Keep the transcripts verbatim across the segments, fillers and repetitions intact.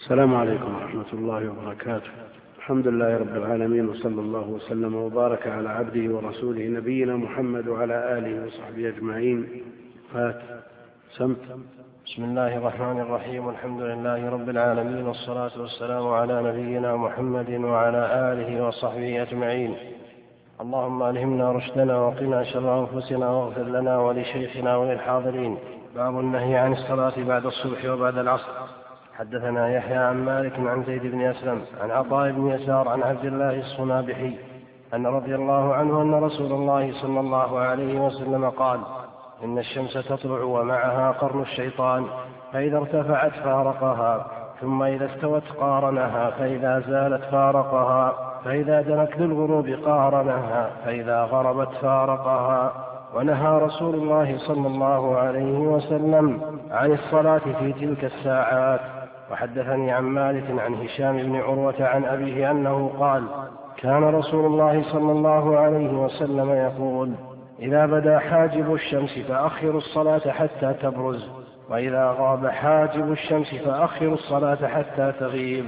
السلام عليكم ورحمة الله وبركاته. الحمد لله رب العالمين، وصلى الله وسلم وبارك على عبده ورسوله نبينا محمد وعلى آله وصحبه أجمعين. فات سمت. بسم الله الرحمن الرحيم. الحمد لله رب العالمين، والصلاة والسلام على نبينا محمد وعلى آله وصحبه أجمعين. اللهم ألهمنا رشدنا وقنا شر أنفسنا واغفر لنا ولشيخنا وللحاضرين. باب النهي عن الصلاة بعد الصبح وبعد العصر. حدثنا يحيى عن مالك عن زيد بن أسلم عن عطاء بن يسار عن عبد الله الصنابحي أن رضي الله عنه أن رسول الله صلى الله عليه وسلم قال: إن الشمس تطلع ومعها قرن الشيطان، فإذا ارتفعت فارقها، ثم إذا استوت قارنها، فإذا زالت فارقها، فإذا دنت للغروب قارنها، فإذا غربت فارقها. ونهى رسول الله صلى الله عليه وسلم عن الصلاة في تلك الساعات. وحدثني عن مالك عن هشام بن عروة عن أبيه أنه قال: كان رسول الله صلى الله عليه وسلم يقول: إذا بدا حاجب الشمس فأخروا الصلاة حتى تبرز، وإذا غاب حاجب الشمس فأخروا الصلاة حتى تغيب.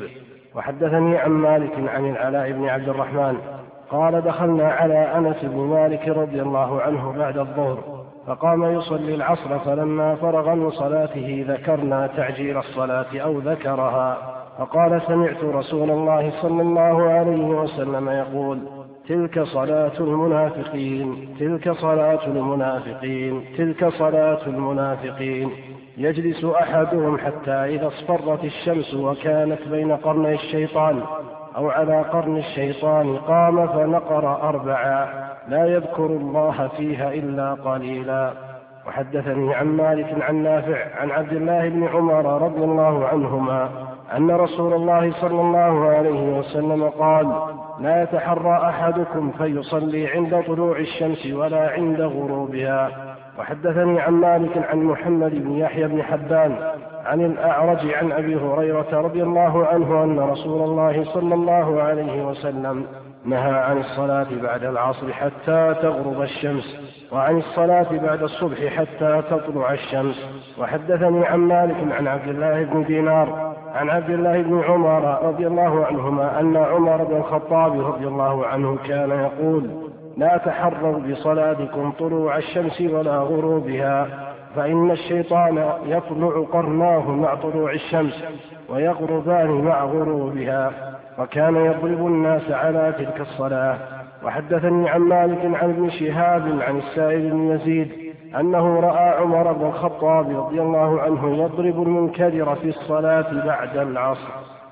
وحدثني عن مالك عن العلاء بن عبد الرحمن قال: دخلنا على أنس بن مالك رضي الله عنه بعد الظهر، فقام يصلي العصر، فلما فرغ من صلاته ذكرنا تعجيل الصلاة أو ذكرها، فقال: سمعت رسول الله صلى الله عليه وسلم يقول: تلك صلاة المنافقين، تلك صلاة المنافقين، تلك صلاة المنافقين. يجلس أحدهم حتى إذا اصفرت الشمس وكانت بين قرني الشيطان أو على قرن الشيطان قام فنقر أربعا لا يذكر الله فيها إلا قليلا. وحدثني عن مالك عن نافع عن عبد الله بن عمر رضي الله عنهما أن رسول الله صلى الله عليه وسلم قال: لا يتحرى أحدكم فيصلي عند طلوع الشمس ولا عند غروبها. وحدثني عن مالك عن محمد بن يحيى بن حبان عن الأعرج عن أبي هريرة رضي الله عنه أن رسول الله صلى الله عليه وسلم نهى عن الصلاة بعد العصر حتى تغرب الشمس، وعن الصلاة بعد الصبح حتى تطلع الشمس. وحدثني عن مالك عن عبد الله بن دينار عن عبد الله بن عمر رضي الله عنهما أن عمر بن الخطاب رضي الله عنه كان يقول: لا تحروا بصلاتكم طلوع الشمس ولا غروبها، فإن الشيطان يطلع قرناه مع طلوع الشمس ويغربان مع غروبها، وكان يضرب الناس على تلك الصلاة. وحدثني عن مالك عن ابن شهاب عن السائب بن يزيد أنه رأى عمر بن الخطاب رضي الله عنه يضرب المنكدر في الصلاة بعد العصر.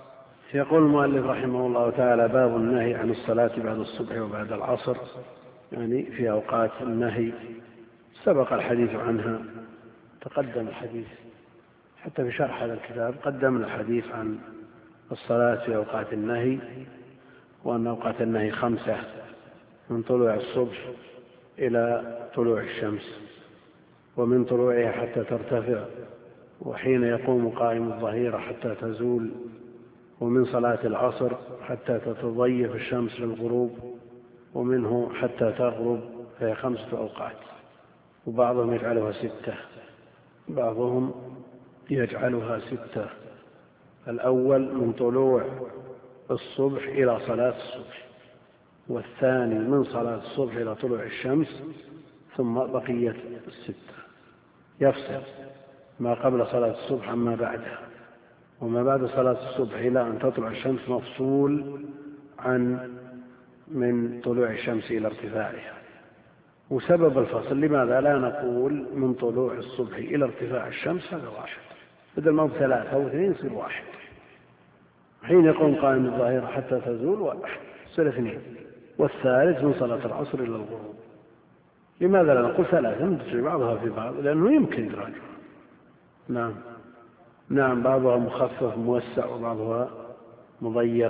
يقول المؤلف رحمه الله تعالى: باب النهي عن الصلاة بعد الصبح وبعد العصر، يعني في أوقات النهي. سبق الحديث عنها، تقدم الحديث حتى في شرح هذا الكتاب، قدمنا الحديث عن الصلاة في أوقات النهي، وأن أوقات النهي خمسة: من طلوع الصبح إلى طلوع الشمس، ومن طلوعها حتى ترتفع، وحين يقوم قائم الظهيرة حتى تزول، ومن صلاة العصر حتى تتضيف الشمس للغروب، ومنه حتى تغرب، فهي خمسة أوقات. وبعضهم يجعلها ستة، بعضهم يجعلها ستة. الأول من طلوع الصبح إلى صلاة الصبح، والثاني من صلاة الصبح إلى طلوع الشمس، ثم بقية الستة. يفصل ما قبل صلاة الصبح عما بعدها، وما بعد صلاة الصبح إلى أن تطلع الشمس مفصول عن من طلوع الشمس إلى ارتفاعها. وسبب الفصل لماذا لا نقول من طلوع الصبح إلى ارتفاع الشمس؟ هذا واحد، بدل ما بثلاثة أو اثنين يصير واحد. حين يقوم قائم الظاهرة حتى تزول واحد يصير اثنين، والثالث من صلاة العصر إلى الغروب. لماذا لا نقول ثلاثة ندرج بعضها في بعض؟ لأنه يمكن إدراجها. نعم نعم بعضها مخفف موسع، وبعضها مضيق،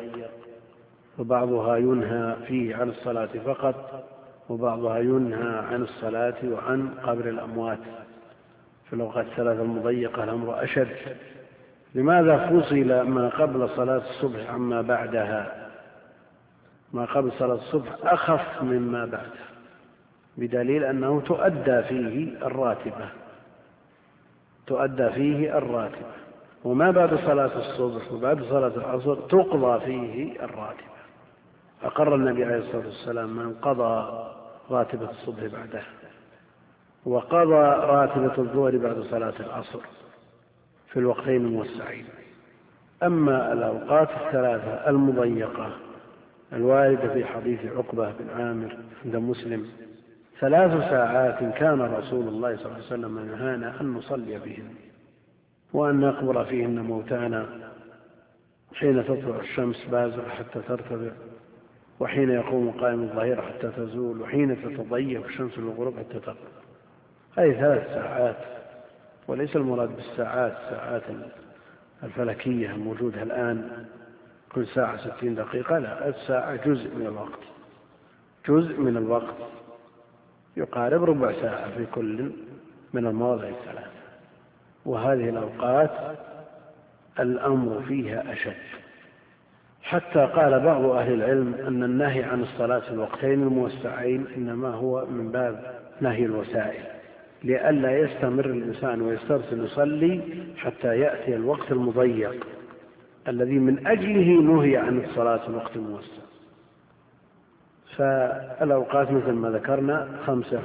وبعضها ينهى فيه عن الصلاة فقط، وبعضها ينهى عن الصلاة وعن قبر الأموات. في الأوقات الثلاثة المضيقة الأمر أشد. لماذا فصل ما قبل صلاة الصبح عما بعدها؟ ما قبل صلاة الصبح أخف مما بعدها، بدليل أنه تؤدى فيه الراتبة، تؤدى فيه الراتبة. وما بعد صلاة الصبح وبعد صلاة العصر تقضى فيه الراتبة. أقر النبي عليه الصلاة والسلام من قضى راتبة الصبح بعده، وقضى راتبة الظهر بعد صلاة العصر في الوقتين الموسعين. أما الأوقات الثلاثة المضيقة الواردة في حديث عقبة بن عامر عند مسلم: ثلاث ساعات كان رسول الله صلى الله عليه وسلم ينهانا أن نصلي بهن وأن نقبر فيهن موتانا، حين تطلع الشمس بازغة حتى ترتفع، وحين يقوم قائم الظهيرة حتى تزول، وحين تتضيق الشمس للغروب حتى تغرب. هذه ثلاث ساعات، وليس المراد بالساعات الساعات الفلكية الموجودة الآن كل ساعة ستين دقيقة، لا، الساعة جزء من الوقت، جزء من الوقت يقارب ربع ساعة في كل من المواضع الثلاثة. وهذه الأوقات الأمر فيها أشد، حتى قال بعض أهل العلم أن النهي عن الصلاة في الوقتين الموسعين إنما هو من باب نهي الوسائل، لئلا يستمر الإنسان ويسترسل يصلي حتى يأتي الوقت المضيق الذي من أجله نهي عن الصلاة في الوقت الموسع. فالأوقات مثل ما ذكرنا خمسة.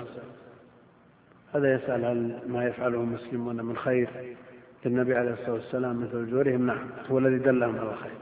هذا يسأل هل ما يفعله المسلمون من خير للنبي عليه الصلاة والسلام مثل أجورهم؟ نعم، هو الذي دلهم على الخير.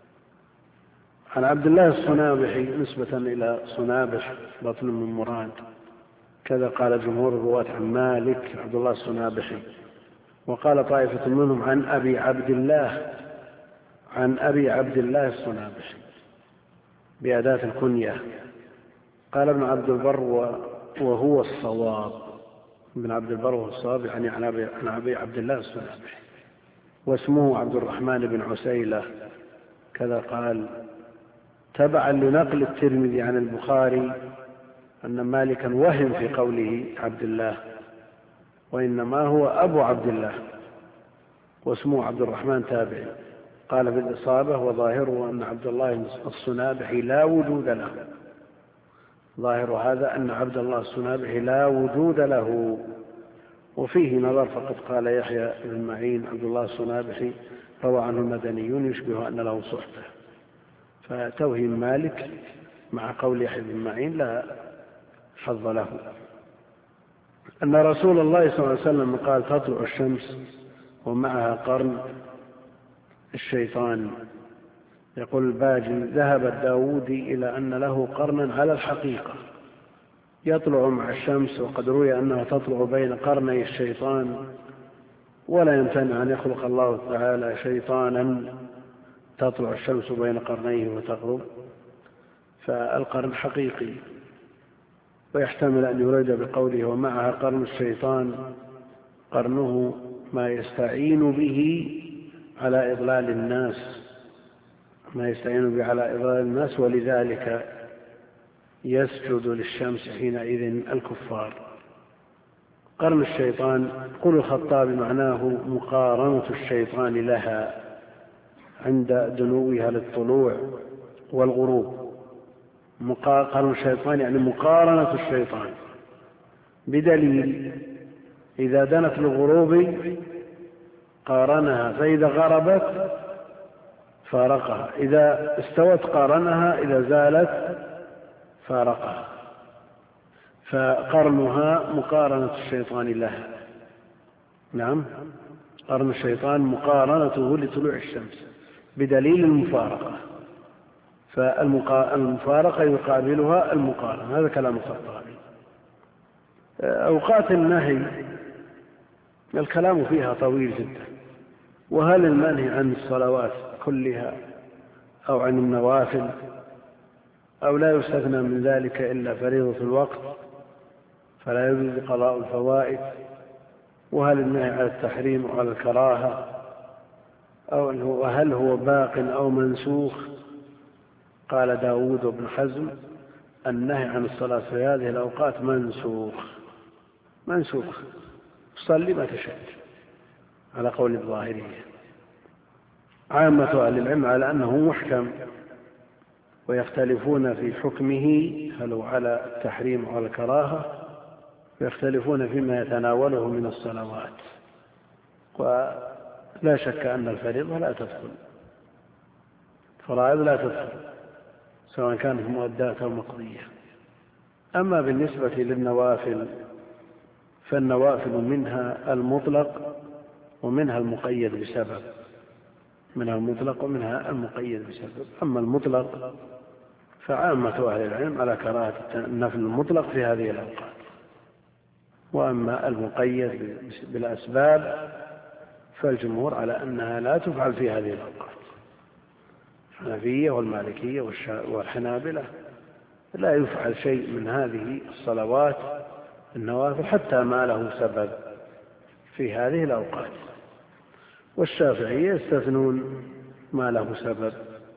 عن عبد الله الصنابحي نسبة إلى صنابح بطن من مراد، كذا قال جمهور الرواة عن مالك عبد الله الصنابحي، وقال طائفة منهم عن أبي عبد الله عن أبي عبد الله الصنابحي بأداة الكنية. قال ابن عبد البر وهو الصواب، ابن عبد البر وهو الصواب يعني عن أبي عبد الله الصنابحي، واسمه عبد الرحمن بن عسيلة، كذا قال. تبعا لنقل الترمذي عن البخاري أن مالكا وهم في قوله عبد الله، وإنما هو أبو عبد الله واسمه عبد الرحمن تابعي. قال في الإصابة: وظاهره أن عبد الله الصنابحي لا وجود له. ظاهر هذا أن عبد الله الصنابحي لا وجود له، وفيه نظر، فقد قال يحيى بن معين عبد الله الصنابحي روى عنه المدنيون يشبه أن له صحبة، فتوهم مالك مع قول يحيى بن معين لا حظ له. أن رسول الله صلى الله عليه وسلم قال: تطلع الشمس ومعها قرن الشيطان. يقول الباجي: ذهب الداودي إلى أن له قرنا على الحقيقة يطلع مع الشمس، وقد روي أنها تطلع بين قرني الشيطان، ولا يمتنع أن يخلق الله تعالى شيطانا تطلع الشمس بين قرنيه وتغرب، فالقرن حقيقي. ويحتمل أن يريد بقوله ومعها قرن الشيطان قرنه ما يستعين به على إضلال الناس ما يستعين به على إضلال الناس ولذلك يسجد للشمس حينئذ الكفار. قرن الشيطان يقول الخطابي معناه مقارنة الشيطان لها عند دنوها للطلوع والغروب. قرن الشيطان يعني مقارنة الشيطان، بدليل إذا دنت للغروب قارنها، فإذا غربت فارقها، إذا استوت قارنها، إذا زالت فارقها. فقرنها مقارنة الشيطان لها. نعم، قرن الشيطان مقارنته لطلوع الشمس بدليل المفارقة، فالمفارقة يقابلها المقارنة. هذا كلام الخطابي. أوقات النهي الكلام فيها طويل جدا، وهل المنهي عن الصلوات كلها أو عن النوافل أو لا يستثنى من ذلك إلا فريضة الوقت فلا يجوز قضاء الفوائد، وهل النهي على التحريم أو على الكراهة، أو هل هو باق أو منسوخ؟ قال داود بن حزم: النهي عن الصلاة في هذه الأوقات منسوخ منسوخ صلي ما تشاء، على قول الظاهرية. عامة أهل العلم على أنه محكم، ويختلفون في حكمه هل هو على التحريم أو على الكراهة، ويختلفون فيما يتناوله من الصلوات. لا شك أن الفريضة لا تدخل، فرائض لا تدخل سواء كانت مؤدات أو مقضية. أما بالنسبة للنوافل فالنوافل منها المطلق ومنها المقيد بسبب، منها المطلق ومنها المقيد بسبب. أما المطلق فعامة أهل العلم على كراهة النفل المطلق في هذه الأوقات، وأما المقيد بالأسباب فالجمهور على أنها لا تفعل في هذه الأوقات. الحنفية والمالكية والحنابلة لا يفعل شيء من هذه الصلوات النوافل حتى ما له سبب في هذه الأوقات، والشافعية يستثنون ما له سبب،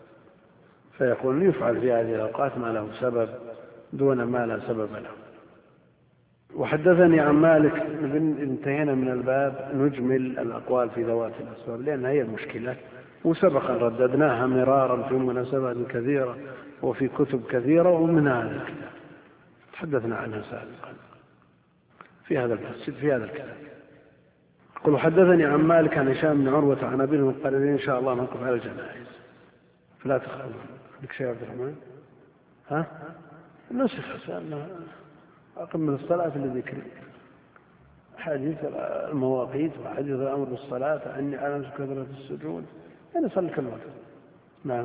فيقول يفعل في هذه الأوقات ما له سبب دون ما لا سبب له. وحدثني عن مالك، انتهينا من الباب، نجمل الأقوال في ذوات الأسباب لأن هي المشكلة، وسبقا رددناها مرارا في مناسبات كثيرة وفي كتب كثيرة، ومن هذا الكتاب تحدثنا عنها سابقا في هذا المسجد في هذا الكتاب. قل حدثني عن مالك عن هشام بن عروة عن أبيه قال إن شاء الله نوقف على الجنائز فلا تخافوا. عندك شيء عبد الرحمن؟ ها؟ نسخ سألنا أقم من الصلاة لذكر حديث المواقيت وحديث الأمر بالصلاة عني على كثرة السجود، يعني صلي كل وقت. نعم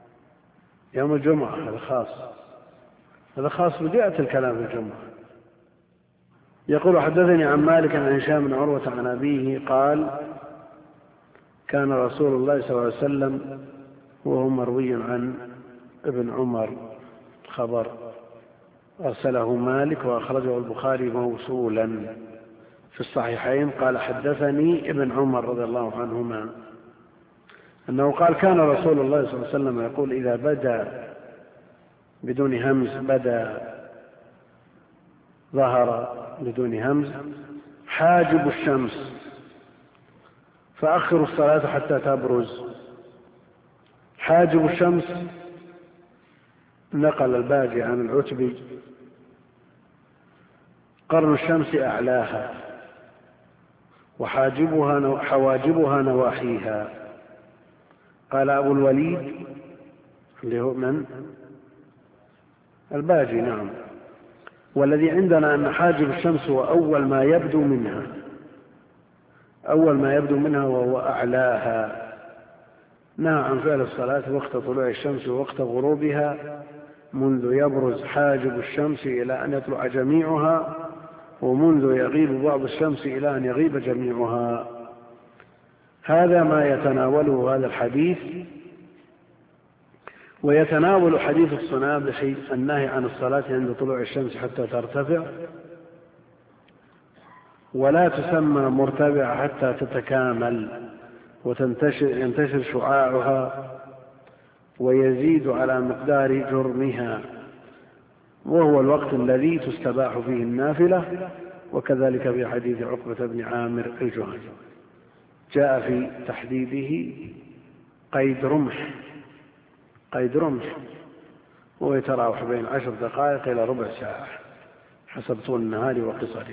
يوم الجمعة هذا خاص، هذا خاص بجاءة الكلام في الجمعة. يقول حدثني عن مالك عن هشام بن عروة عن أبيه قال كان رسول الله صلى الله عليه وسلم، وهو مروي عن ابن عمر خبر أرسله مالك وأخرجه البخاري موصولا في الصحيحين، قال حدثني ابن عمر رضي الله عنهما أنه قال كان رسول الله صلى الله عليه وسلم يقول إذا بدا بدون همز بدا ظهر بدون همز حاجب الشمس فأخروا الصلاة حتى تبرز. حاجب الشمس نقل الباقي عن العتبي قرن الشمس أعلاها وحاجبها حواجبها نواحيها. قال أبو الوليد اللي هو من الباجي نعم، والذي عندنا أن حاجب الشمس هو أول ما يبدو منها، أول ما يبدو منها وهو أعلاها. نهى عن فعل الصلاة وقت طلوع الشمس ووقت غروبها منذ يبرز حاجب الشمس إلى أن يطلع جميعها، ومنذ يغيب بعض الشمس إلى أن يغيب جميعها. هذا ما يتناوله هذا الحديث، ويتناول حديث الصنابح النهي عن الصلاة عند طلوع الشمس حتى ترتفع، ولا تسمى مرتفعة حتى تتكامل وتنتشر ينتشر شعاعها ويزيد على مقدار جرمها، وهو الوقت الذي تستباح فيه النافلة. وكذلك في حديث عقبة بن عامر الجهني جاء في تحديده قيد رمح، قيد رمح وهو يتراوح بين عشر دقائق إلى ربع ساعة حسب طول النهار وقصره.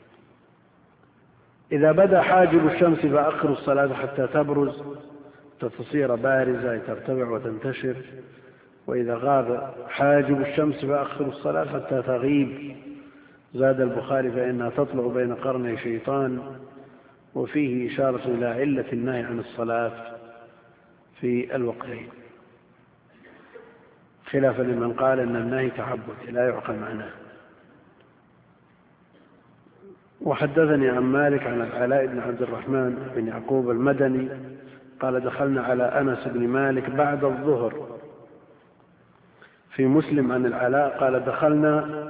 إذا بدا حاجب الشمس فأخروا الصلاة حتى تبرز، تصير بارزة ترتفع وتنتشر. وإذا غاب حاجب الشمس فأخروا الصلاة حتى تغيب. زاد البخاري فإنها تطلع بين قرني شيطان، وفيه إشارة إلى علة النهي عن الصلاة في الوقتين، خلافا لمن قال أن النهي تعبد لا يعقل معناه. وحدثني عن مالك عن العلاء بن عبد الرحمن بن يعقوب المدني قال دخلنا على أنس بن مالك بعد الظهر. في مسلم عن العلاء قال دخلنا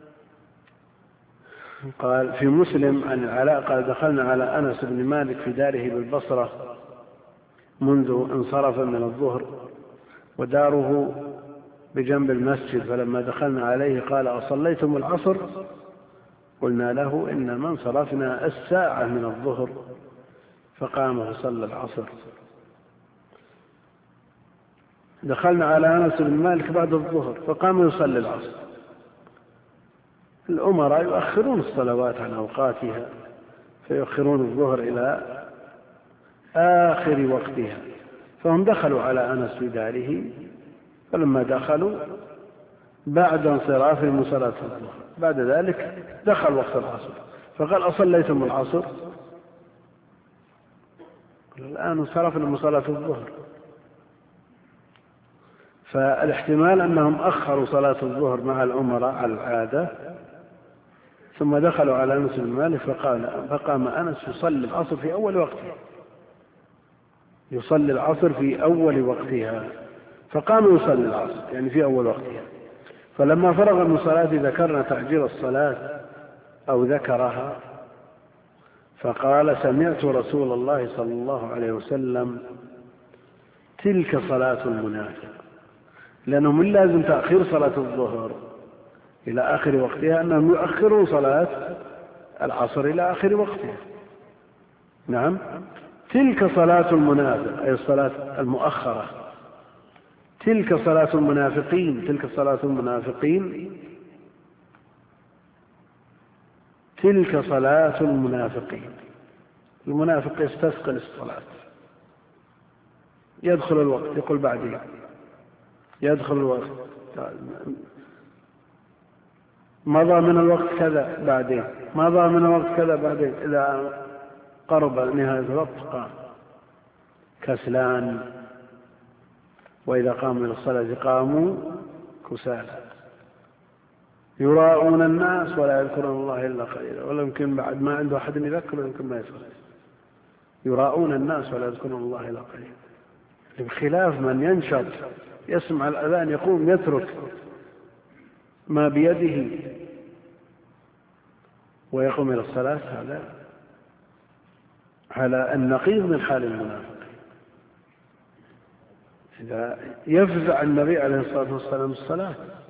قال في مسلم عن العلاء قال دخلنا على أنس بن مالك في داره بالبصرة منذ انصرف من الظهر، وداره بجنب المسجد، فلما دخلنا عليه قال أصليتم العصر؟ قلنا له إنما انصرفنا الساعة من الظهر، فقام فصلى العصر. دخلنا على أنس بن مالك بعد الظهر فقام يصلي العصر. الأمراء يؤخرون الصلوات عن أوقاتها، فيؤخرون الظهر إلى آخر وقتها، فهم دخلوا على أنس في داره، فلما دخلوا بعد انصراف من صلاة الظهر بعد ذلك دخل وقت العصر، فقال أصليتم العصر؟ الآن انصرفنا من صلاة الظهر. فالاحتمال أنهم أخروا صلاة الظهر مع الأمراء على العادة، ثم دخلوا على أنس بن مالك فقال فقام أنس يصلي العصر في أول وقتها يصلي العصر في أول وقتها فقام يصلي العصر يعني في أول وقتها. فلما فرغ من صلاته ذكرنا تعجيل الصلاة أو ذكرها، فقال سمعت رسول الله صلى الله عليه وسلم تلك صلاة المنافق، لأنه من لازم تأخير صلاة الظهر إلى آخر وقتها أنهم يؤخرون صلاة العصر إلى آخر وقتها. نعم، تلك صلاة المنافق أي الصلاة المؤخرة، تلك صلاة المنافقين، تلك صلاة المنافقين، تلك صلاة المنافقين. المنافق يستثقل الصلاة، يدخل الوقت يقول بعدين، يدخل الوقت مضى من الوقت كذا بعدين، مضى من الوقت كذا بعدين، إذا قرب نهاية الوقت قام كسلان، وإذا قاموا إلى الصلاة قاموا كسالى، يراءون الناس ولا يذكرون الله إلا قليلا، ولا يمكن بعد ما عنده أحد يذكر يمكن ما يصلي، يراءون الناس ولا يذكرون الله إلا قليلا. بخلاف من ينشط يسمع الأذان يقوم يترك ما بيده ويقوم إلى الصلاة، هذا على النقيض من حال المنافق. إذا يفزع النبي عليه الصلاة والسلام الصلاة.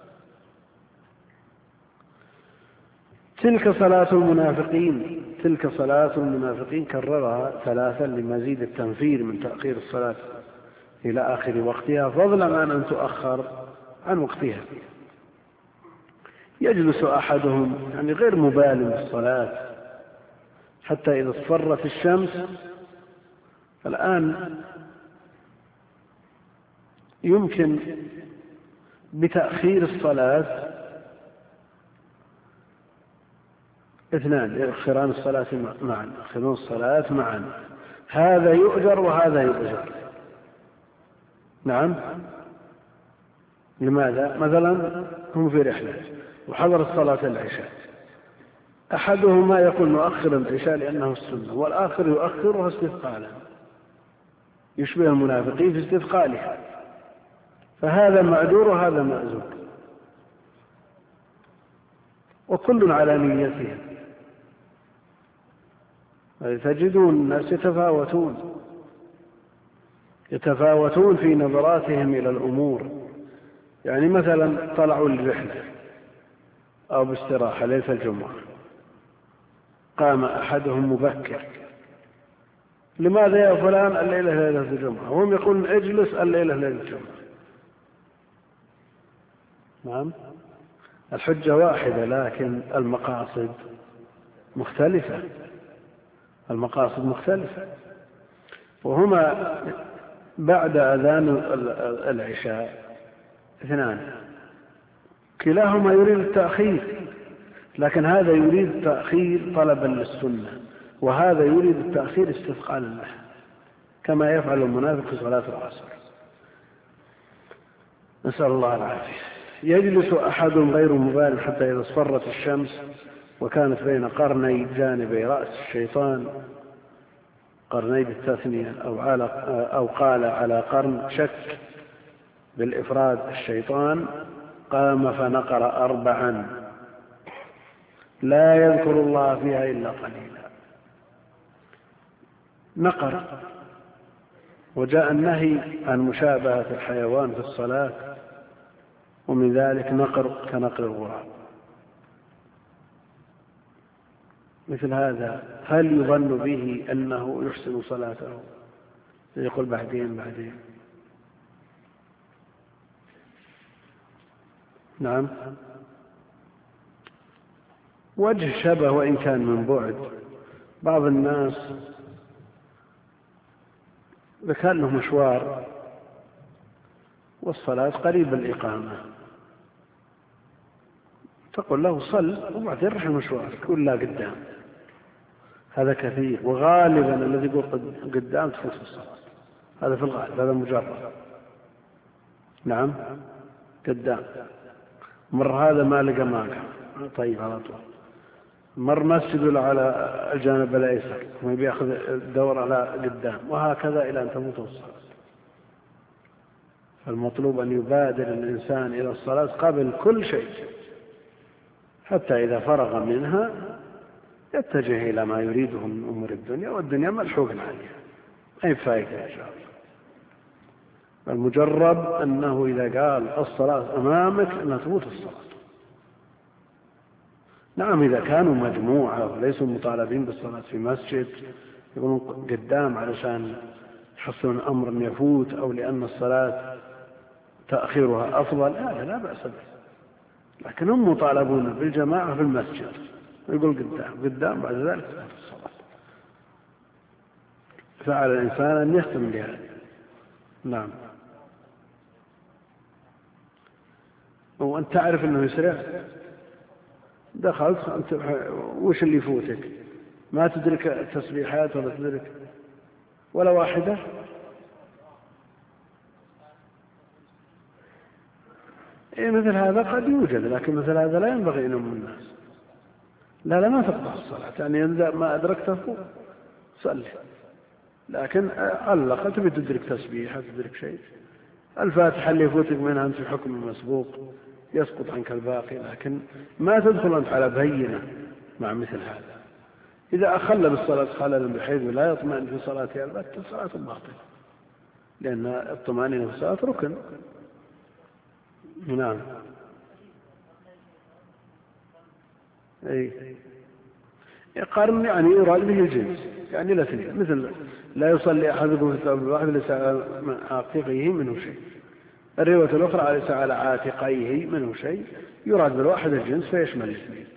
تلك صلاة المنافقين، تلك صلاة المنافقين كررها ثلاثا لمزيد التنفير من تأخير الصلاة إلى آخر وقتها، فضلا عن أن تؤخر عن وقتها. يجلس أحدهم يعني غير مبال بالصلاة حتى إذا اصفرت الشمس. الآن يمكن بتأخير الصلاة اثنان يؤخران الصلاة معا، يؤخرون الصلاة معا، هذا يؤجر وهذا يؤجر. نعم، لماذا؟ مثلا هم في رحلة وحضر الصلاة العشاء، أحدهما يقول نؤخر العشاء لأنه السنة، والآخر يؤخرها استثقالا، يشبه المنافقين في استثقالها، فهذا مأجور وهذا مأجور، وكل على نيته. تجدون الناس يتفاوتون يتفاوتون في نظراتهم إلى الأمور. يعني مثلا طلعوا للرحلة أو باستراحة ليلة الجمعة، قام أحدهم مبكر، لماذا يا فلان؟ الليلة ليلة الجمعة، وهم يقولون اجلس الليلة ليلة الجمعة. نعم، الحجة واحدة لكن المقاصد مختلفة، المقاصد مختلفة. وهما بعد أذان العشاء اثنان، كلاهما يريد التأخير، لكن هذا يريد التأخير طلبا للسنة، وهذا يريد التأخير استثقالا له، كما يفعل المنافق في صلاة العصر. نسأل الله العافية. يجلس أحد غير مبال حتى إذا اصفرت الشمس وكانت بين قرني جانبي رأس الشيطان، قرني بالتثنية أو, أو قال على قرن شك بالإفراد الشيطان، قام فنقر أربعا لا يذكر الله فيها إلا قليلا. نقر، وجاء النهي عن مشابهة الحيوان في الصلاة، ومن ذلك نقر كنقر الغراب. مثل هذا هل يظن به أنه يحسن صلاته؟ يقول بعدين بعدين. نعم، وجه شبه وإن كان من بعد. بعض الناس إذا كان له مشوار والصلاة قريب الإقامة تقول له صل وبعدين رح المشوار، تقول لا قدام. هذا كثير، وغالبا الذي يقول قدام تفوت الصلاة، هذا في الغالب، هذا مجرد. نعم قدام، مر هذا ما لقى مانع طيب على طول، مر مسجد على الجانب الأيسر ثم بيأخذ الدور على قدام، وهكذا إلى أن تموت الصلاة. فالمطلوب أن يبادر الإنسان إلى الصلاة قبل كل شيء، حتى إذا فرغ منها يتجه إلى ما يريده من أمور الدنيا، والدنيا ملحوق عليها أي فائدة إن شاء الله. المجرب أنه إذا قال الصلاة أمامك أنها تموت الصلاة. نعم إذا كانوا مجموعة وليسوا مطالبين بالصلاة في مسجد يقولون قدام علشان يحصلون أمر يفوت أو لأن الصلاة تأخيرها أفضل، هذا لا بأس به، لكن هم مطالبون بالجماعة في المسجد، يقول قدام قدام بعد ذلك تموت الصلاة. فعلى الإنسان أن يهتم بهذا. نعم. وأنت تعرف أنه يسرع، دخلت أنت وش اللي يفوتك؟ ما تدرك التسبيحات ولا تدرك ولا واحدة. إيه مثل هذا قد يوجد، لكن مثل هذا لا ينبغي أن ينم الناس. لا لا ما تقطع الصلاة، يعني إذا ما أدركته صلي، لكن على الأقل تبي تدرك تسبيحة تدرك شيء. الفاتحة اللي يفوتك منها أنت في حكم المسبوق يسقط عنك الباقي، لكن ما تدخل أنت على بينة مع مثل هذا. إذا أخل بالصلاة خللا بحيث لا يطمئن في صلاته البتة صلاة باطلة، لأن الطمأنينة في الصلاة ركن. نعم. أي قرن يعني يراد به الجنس، يعني لا تنين، مثل لا يصلي أحدكم في الثوب الواحد ليس على عاتقيه منه شيء. الرواية الأخرى ليس على عاتقيه منه شيء، يراد بالواحد الجنس فيشمل الاثنين.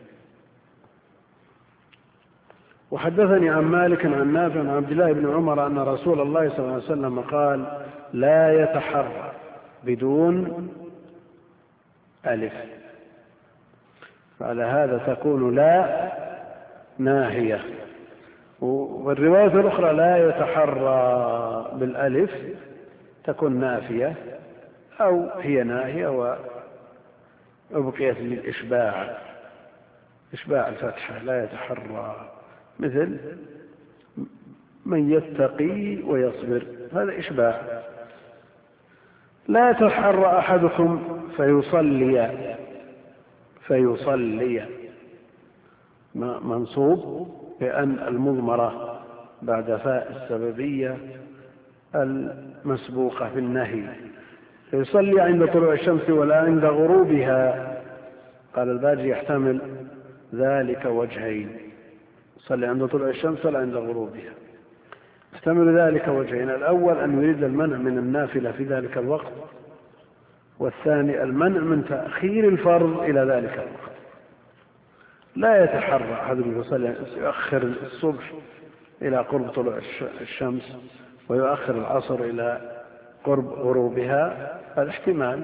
وحدثني عن مالك عن نافع عن عبد الله بن عمر أن رسول الله صلى الله عليه وسلم قال لا يتحرى بدون ألف، فعلى هذا تكون لا ناهية. والرواية الأخرى لا يتحرى بالألف تكون نافية أو هي ناهية وبقيت للإشباع، إشباع الفتحة لا يتحرى، مثل من يتقي ويصبر، هذا إشباع. لا يتحرى أحدكم فيصلي، فيصلي منصوب بأن المضمرة بعد فاء السببية المسبوقة في النهي. فيصلي عند طلوع الشمس ولا عند غروبها. قال الباجي يحتمل ذلك وجهين، صلي عند طلوع الشمس ولا عند غروبها، يحتمل ذلك وجهين: الأول أن يريد المنع من النافلة في ذلك الوقت، والثاني المنع من تأخير الفرض إلى ذلك الوقت. لا يتحرى أحدكم يصلي يؤخر الصبح إلى قرب طلوع الشمس ويؤخر العصر إلى قرب غروبها، الاحتمال.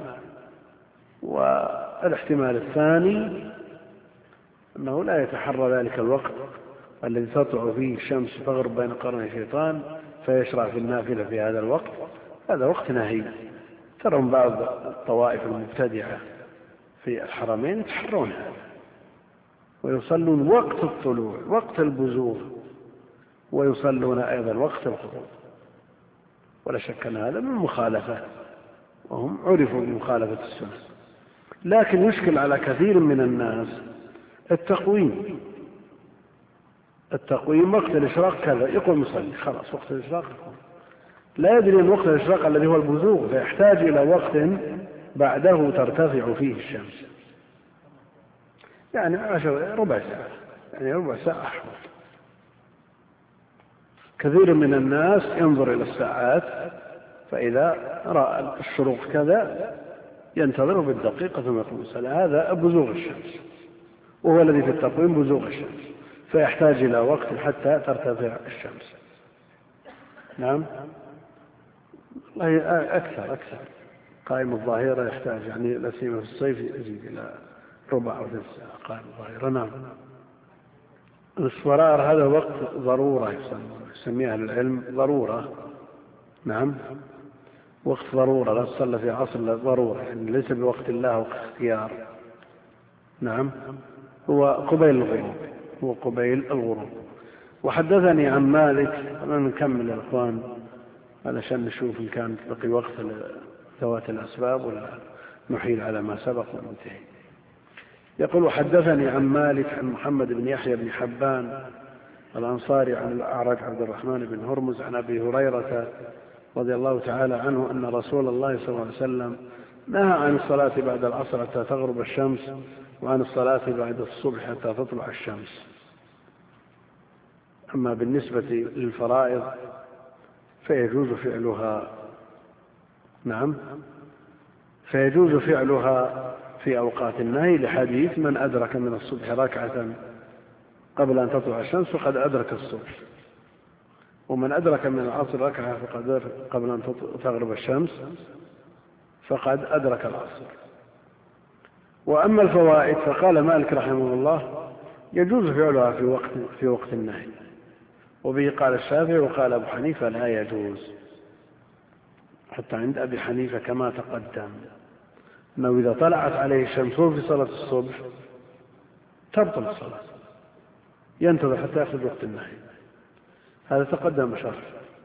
والاحتمال الثاني أنه لا يتحرى ذلك الوقت الذي تطلع فيه الشمس تغرب بين قرني الشيطان فيشرع في النافلة في هذا الوقت، هذا وقت نهي. ترون بعض الطوائف المبتدعة في الحرمين يتحرون هذا ويصلون وقت الطلوع وقت البزوغ، ويصلون أيضا وقت الغروب، ولا شك أن هذا من المخالفة، وهم عرفوا بمخالفة السنة. لكن يشكل على كثير من الناس التقويم. التقويم وقت الإشراق كذا يقول مصلي، خلاص وقت الإشراق يقول. لا يدري أن وقت الإشراق الذي هو البزوغ، فيحتاج إلى وقت بعده ترتفع فيه الشمس، يعني عشر ربع ساعة، يعني ربع ساعة أحوال. كثير من الناس ينظر إلى الساعات، فإذا رأى الشروق كذا ينتظر بالدقيقة ثم يقوم الصلاة، هذا بزوغ الشمس، وهو الذي في التقويم بزوغ الشمس، فيحتاج إلى وقت حتى ترتفع الشمس. نعم. والله أكثر أكثر قائم الظاهرة يحتاج يعني لا سيما في الصيف يزيد إلى ربع أو ثلث ساعة قائم الظاهرة. نعم. الاصفرار هذا وقت ضرورة يسميها أهل العلم ضرورة. نعم، وقت ضرورة لا تصلى في عصر ضرورة، يعني ليس بوقت الله وقت اختيار. نعم، هو قبيل الغروب، هو قبيل الغروب. وحدثني عن مالك، أنا نكمل يا إخوان علشان نشوف إن كان بقي وقت ذوات الأسباب ولا نحيل على ما سبق وننتهي. يقول وحدثني عن مالك عن محمد بن يحيى بن حبان الأنصاري عن الأعرج عبد الرحمن بن هرمز عن أبي هريرة رضي الله تعالى عنه أن رسول الله صلى الله عليه وسلم نهى عن الصلاة بعد العصر حتى تغرب الشمس، وعن الصلاة بعد الصبح حتى تطلع الشمس. أما بالنسبة للفرائض فيجوز فعلها. نعم، فيجوز فعلها في أوقات النهي لحديث من أدرك من الصبح ركعة قبل أن تطلع الشمس فقد أدرك الصبح، ومن أدرك من العصر ركعة فقد قبل أن تغرب الشمس فقد أدرك العصر. وأما الفوائد فقال مالك رحمه الله يجوز فعلها في وقت في وقت النهي، وبه قال الشافعي وقال أبو حنيفة لا يجوز، حتى عند أبي حنيفة كما تقدم أنه إذا طلعت عليه الشمس في صلاة الصبح تبطل الصلاة، ينتظر حتى يأخذ وقت النهي، هذا تقدم شرح.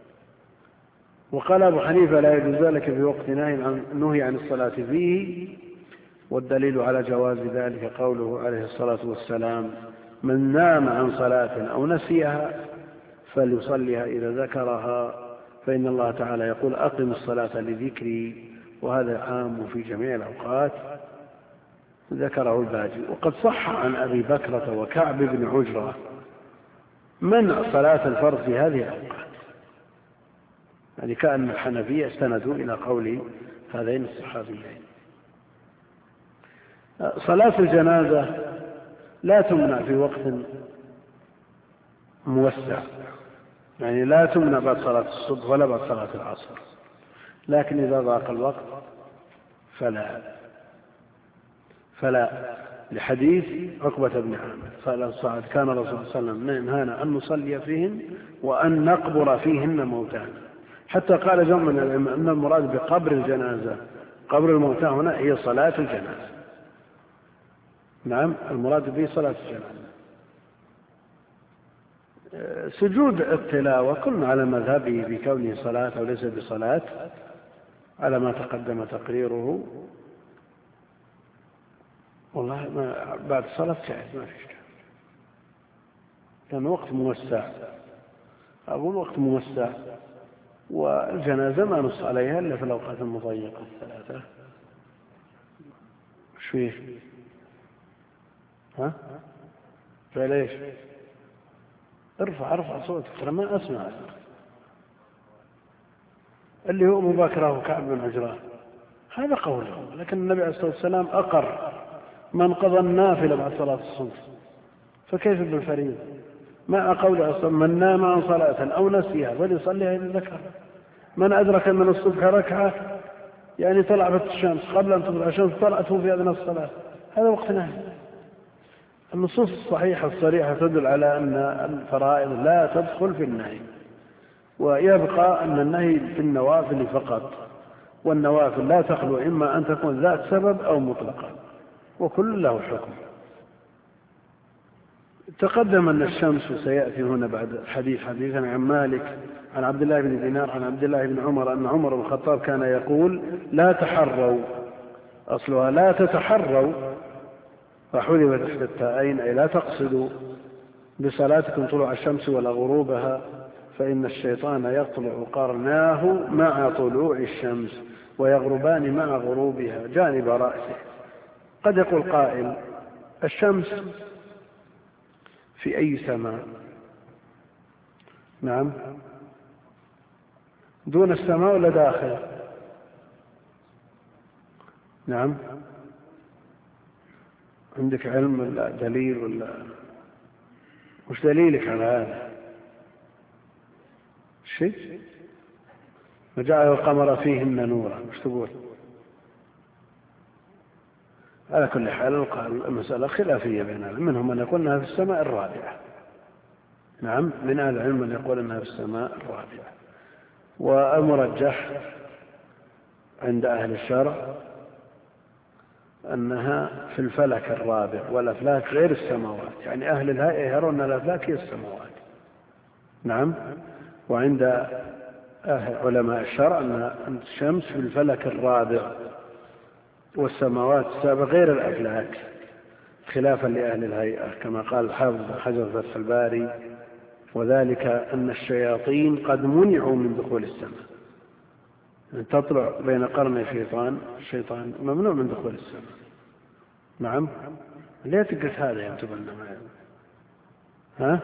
وقال أبو حنيفة لا يجوز ذلك في وقت نهي عن الصلاة فيه، والدليل على جواز ذلك قوله عليه الصلاة والسلام من نام عن صلاة أو نسيها فليصليها إذا ذكرها، فإن الله تعالى يقول أقم الصلاة لذكري، وهذا عام في جميع الأوقات ذكره الباجي. وقد صح عن أبي بكرة وكعب بن عجرة منع صلاة الفرض في هذه الأوقات، يعني كأن الحنفية استندوا إلى قول هذين الصحابيين. صلاة الجنازة لا تمنع في وقت موسع، يعني لا تمنع بعد صلاة الصبح ولا بعد صلاة العصر، لكن إذا ضاق الوقت فلا فلا لحديث عقبة بن عامر قال صعد كان الرسول صلى الله عليه وسلم نهانا أن نصلي فيهن وأن نقبر فيهن موتانا، حتى قال جمع من العلماء أن المراد بقبر الجنازة قبر الموتى هنا هي صلاة الجنازة. نعم، المراد به صلاة الجنازة. سجود التلاوة كلنا على مذهبه بكونه صلاة أو ليس بصلاة على ما تقدم تقريره، والله ما بعد الصلاة جائز ما فيش، كان وقت موسع، أقول وقت موسع، والجنازة ما نص عليها إلا في الأوقات المضيقة الثلاثة. وش فيه؟ ها؟ فليش؟ ارفع ارفع صوتك ترى ما أسمع. اللي هو أبو بكر وكعب بن عجرة هذا قوله، لكن النبي عليه الصلاة والسلام أقر من قضى النافلة بعد صلاة الصبح، فكيف بالفريضة؟ مع قوله أصلا من نام عن صلاة أو نسيها فليصليها إذا ذكر، من أدرك من الصبح ركعة يعني طلعت الشمس قبل أن تطلع الشمس طلعته في أذن الصلاة، هذا وقت نهي. النصوص الصحيحة الصريحة تدل على أن الفرائض لا تدخل في النهي، ويبقى أن النهي في النوافل فقط، والنوافل لا تخلو إما أن تكون ذات سبب أو مطلقة، وكل له حكم. تقدم أن الشمس سيأتي هنا بعد الحديث حديثا عن مالك عن عبد الله بن دينار عن عبد الله بن عمر أن عمر بن الخطاب كان يقول لا تحروا، أصلها لا تتحروا فحذف تحت التاءين أي لا تقصدوا بصلاتكم طلوع الشمس ولا غروبها، فإن الشيطان يطلع قرناه مع طلوع الشمس ويغربان مع غروبها جانب رأسه. قد يقول قائل الشمس في أي سماء؟ نعم، دون السماء ولا داخل؟ نعم، عندك علم ولا دليل ولا وش دليلك على هذا الشيء؟ وجعل القمر فيهن نورا. مش تقول؟ على كل حال المسألة خلافية بين العلم، منهم من يقول أنها في السماء الرابعة. نعم، من أهل العلم من يقول أنها في السماء الرابعة. والمرجح عند أهل الشرع أنها في الفلك الرابع، والأفلاك غير السماوات، يعني أهل الهيئة يرون الأفلاك هي السماوات. نعم. وعند أهل علماء الشرع أن الشمس في الفلك الرابع والسماوات السابع غير الأفلاك، خلافا لأهل الهيئة، كما قال الحافظ بن حجر في فتح الباري: وذلك أن الشياطين قد منعوا من دخول السماء. يعني تطلع بين قرني شيطان، الشيطان ممنوع من دخول السماء. نعم. ليه تقص هذا يا تبنى معي؟ ها؟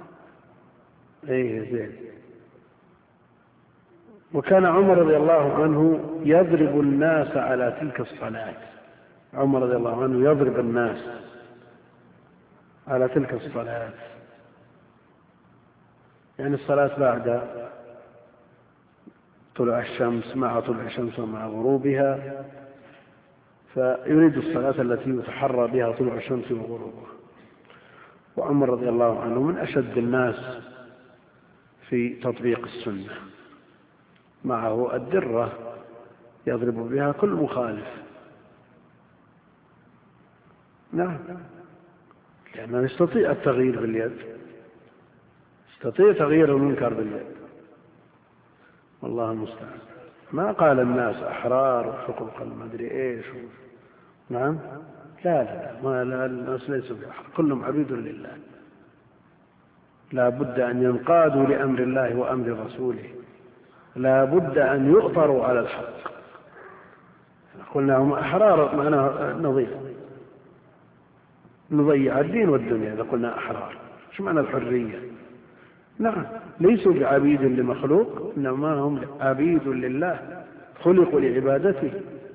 ايه زين. وكان عمر رضي الله عنه يضرب الناس على تلك الصلاة. عمر رضي الله عنه يضرب الناس على تلك الصلاة، يعني الصلاة بعد طلوع الشمس، مع طلوع الشمس ومع غروبها، فيريد الصلاة التي يتحرى بها طلوع الشمس وغروبها. وعمر رضي الله عنه من أشد الناس في تطبيق السنة، معه الدرة يضرب بها كل مخالف. نعم، لأنه يستطيع التغيير باليد، يستطيع تغيير المنكر باليد. والله المستعان. ما قال الناس أحرار وحقوق المدري إيش و... نعم، لا لا ما لا الناس ليسوا بأحرار، كلهم عبيد لله، لا بد أن ينقادوا لأمر الله وأمر رسوله، لا بد أن يؤطروا على الحق. قلنا هم أحرار معناه نضيع نضيع الدين والدنيا إذا قلنا أحرار. شو معنى الحرية؟ نعم، ليسوا بعبيد لمخلوق، إنما هم عبيد لله، خلقوا لعبادته.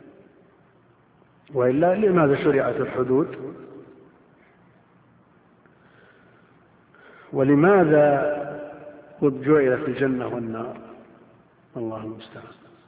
وإلا لماذا شرعت الحدود؟ ولماذا قد جعلت الجنة والنار؟ الله المستعان.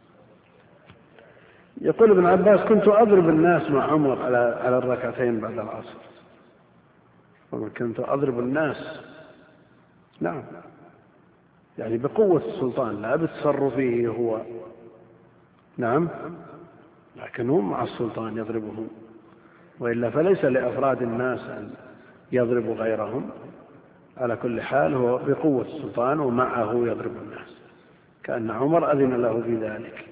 يقول ابن عباس: كنت أضرب الناس مع عمر على على الركعتين بعد العصر. كنت أضرب الناس، نعم، يعني بقوة السلطان، لا بتصرفه هو. نعم، لكن هم مع السلطان يضربهم، وإلا فليس لأفراد الناس أن يضربوا غيرهم. على كل حال هو بقوة السلطان ومعه يضرب الناس، كأن عمر أذن له في ذلك.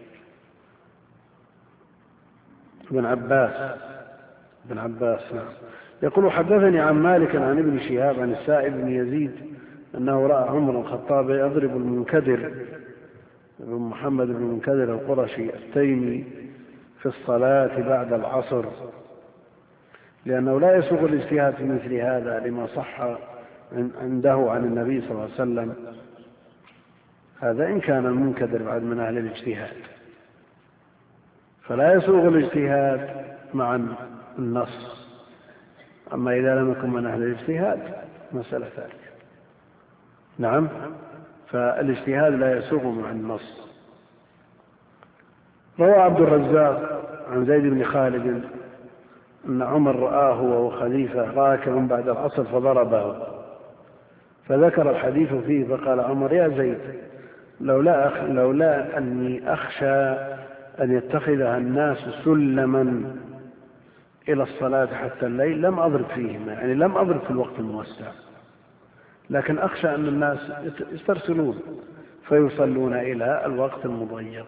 ابن عباس ابن عباس نعم. يقول: حدثني عن مالك عن ابن شهاب عن السائب بن يزيد أنه رأى عمر الخطاب يضرب المنكدر بن محمد بن المنكدر القرشي التيمي في الصلاة بعد العصر، لأنه لا يسوغ الاجتهاد في مثل هذا، لما صح عنده عن النبي صلى الله عليه وسلم. هذا إن كان المنكدر بعد من أهل الاجتهاد، فلا يسوغ الاجتهاد مع النص. أما إذا لم يكن من أهل الاجتهاد مسألة ثانية. نعم، فالاجتهاد لا يسوغ مع النص. روى عبد الرزاق عن زيد بن خالد أن عمر رآه وهو خليفة راكبا بعد العصر فضربه، فذكر الحديث فيه، فقال عمر: يا زيد، لولا, أخ... لولا أني أخشى أن يتخذها الناس سلما إلى الصلاة حتى الليل لم أضرب فيهما، يعني لم أضرب في الوقت الموسع، لكن أخشى أن الناس يسترسلون فيصلون إلى الوقت المضيق.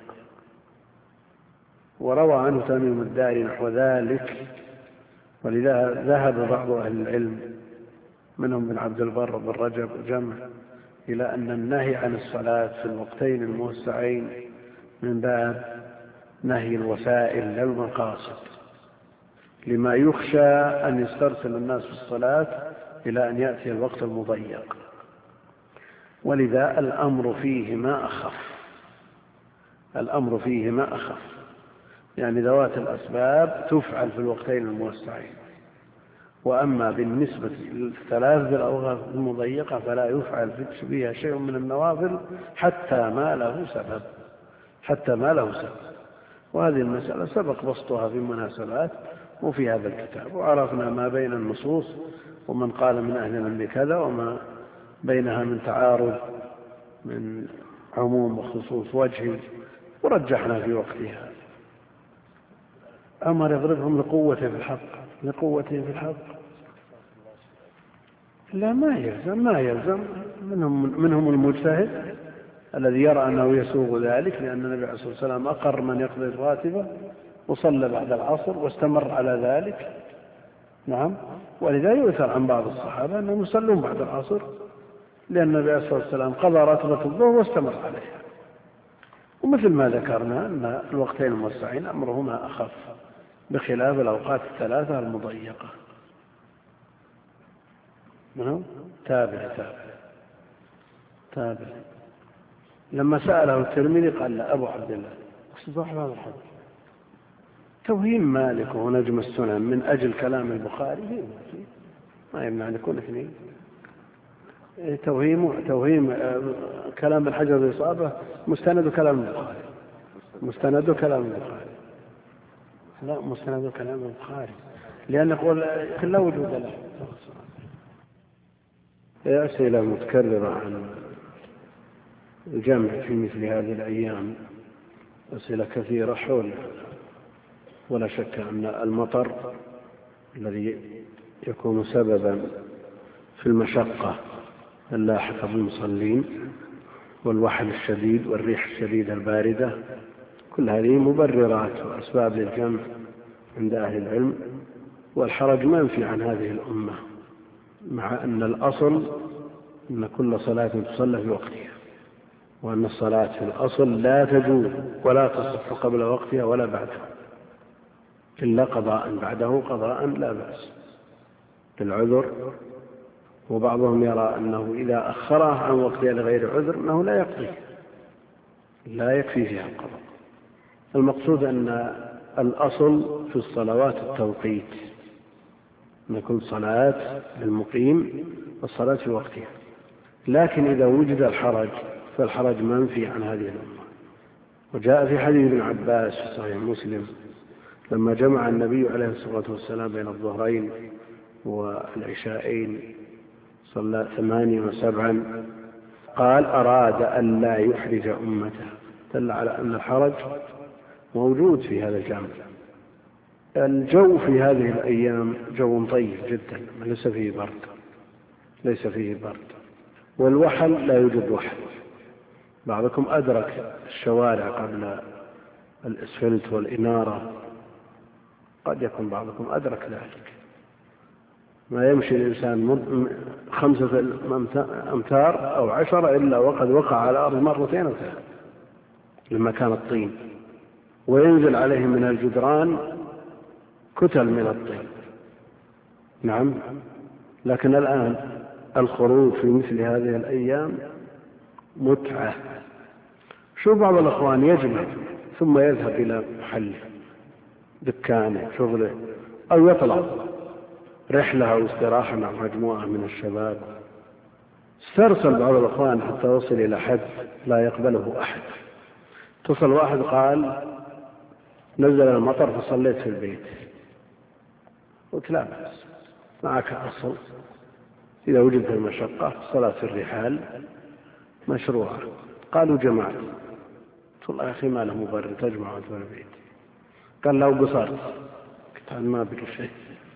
وروى عنه تميم الداري نحو ذلك، ولذا ذهب بعض أهل العلم منهم بن عبد البر وابن رجب وجمع إلى أن النهي عن الصلاة في الوقتين الموسعين من باب نهي الوسائل لا المقاصد، لما يخشى أن يسترسل الناس في الصلاة إلى أن يأتي الوقت المضيق، ولذا الأمر فيهما أخف الأمر فيهما أخف يعني ذوات الأسباب تفعل في الوقتين الموسعين، وأما بالنسبة للثلاث بالأوقات المضيقة فلا يفعل فيها شيء من النوافل حتى ما له سبب حتى ما له سبب. وهذه المسألة سبق بسطها في مناسبات وفي هذا الكتاب، وعرفنا ما بين النصوص ومن قال من أهل العلم بكذا وما بينها من تعارض من عموم وخصوص وجهي، ورجحنا في وقتها. عمر يضربهم لقوته في الحق، لقوته في الحق. لا ما يلزم ما يلزم منهم منهم المجتهد الذي يرى أنه يسوغ ذلك، لأن النبي عليه الصلاة والسلام أقر من يقضي الراتبة وصلى بعد العصر واستمر على ذلك. نعم. ولذا يؤثر عن بعض الصحابة أنهم يصلون بعد العصر، لأن النبي عليه الصلاة والسلام قضى راتبة الظهر واستمر عليها. ومثل ما ذكرنا أن الوقتين الموسعين أمرهما أخف بخلاف الأوقات الثلاثة المضيقة. منهم تابع تابع تابع لما سأله الترمذي قال لا أبو عبد الله صحيح هذا الحديث. توهيم مالك ونجم السنن من أجل كلام البخاري ما يمنع أن يكون اثنين. توهيم توهيم كلام الحجر الإصابة مستند كلام البخاري، مستند كلام البخاري لا مستند كلام البخاري، لأن يقول لا وجود له. أسئلة متكررة عن الجمع في مثل هذه الأيام، أسئلة كثيرة حول، ولا شك أن المطر الذي يكون سببا في المشقة اللاحقة بالمصلين والوحل الشديد والريح الشديدة الباردة، كل هذه مبررات وأسباب للجمع عند أهل العلم، والحرج منفي عن هذه الأمة، مع أن الأصل أن كل صلاة تصلى في وقتها، وأن الصلاة في الأصل لا تجوز ولا تصح قبل وقتها ولا بعدها، إلا قضاء بعده قضاء لا بأس بالعذر. وبعضهم يرى أنه إذا أخرها عن وقتها لغير عذر أنه لا يقضي، لا يكفي فيها القضاء. المقصود أن الأصل في الصلوات التوقيت، أن كل صلاة للمقيم الصلاة في وقتها، لكن إذا وجد الحرج فالحرج منفي عن هذه الأمة. وجاء في حديث ابن عباس في صحيح مسلم لما جمع النبي عليه الصلاة والسلام بين الظهرين والعشاءين صلى ثمانيا وسبعا، قال أراد أن لا يحرج أمته، دل على أن الحرج موجود في هذا الجمع. الجو في هذه الأيام جو طيب جدا، ليس فيه برد، ليس فيه برد، والوحل لا يوجد وحل. بعضكم أدرك الشوارع قبل الإسفلت والإنارة، قد يكون بعضكم أدرك ذلك. ما يمشي الإنسان خمسة أمتار أو عشرة إلا وقد وقع على الأرض مرتين أو ثلاث لما كان الطين، وينزل عليه من الجدران كتل من الطين. نعم. لكن الآن الخروج في مثل هذه الأيام متعة. شوف بعض الأخوان يجمع ثم يذهب إلى محله دكانه شغله، أو يطلع رحلة أو استراحة مع مجموعة من الشباب. استرسل بعض الأخوان حتى وصل إلى حد لا يقبله أحد. اتصل واحد قال نزل المطر فصليت في البيت. قلت لا بأس، معك أصل إذا وجدت المشقة صلاة الرحال مشروعة. قالوا جماعة. قلت والله يا أخي ما له مبرر تجمع في البيت. قال لو قصرت. قلت ما بك شيء.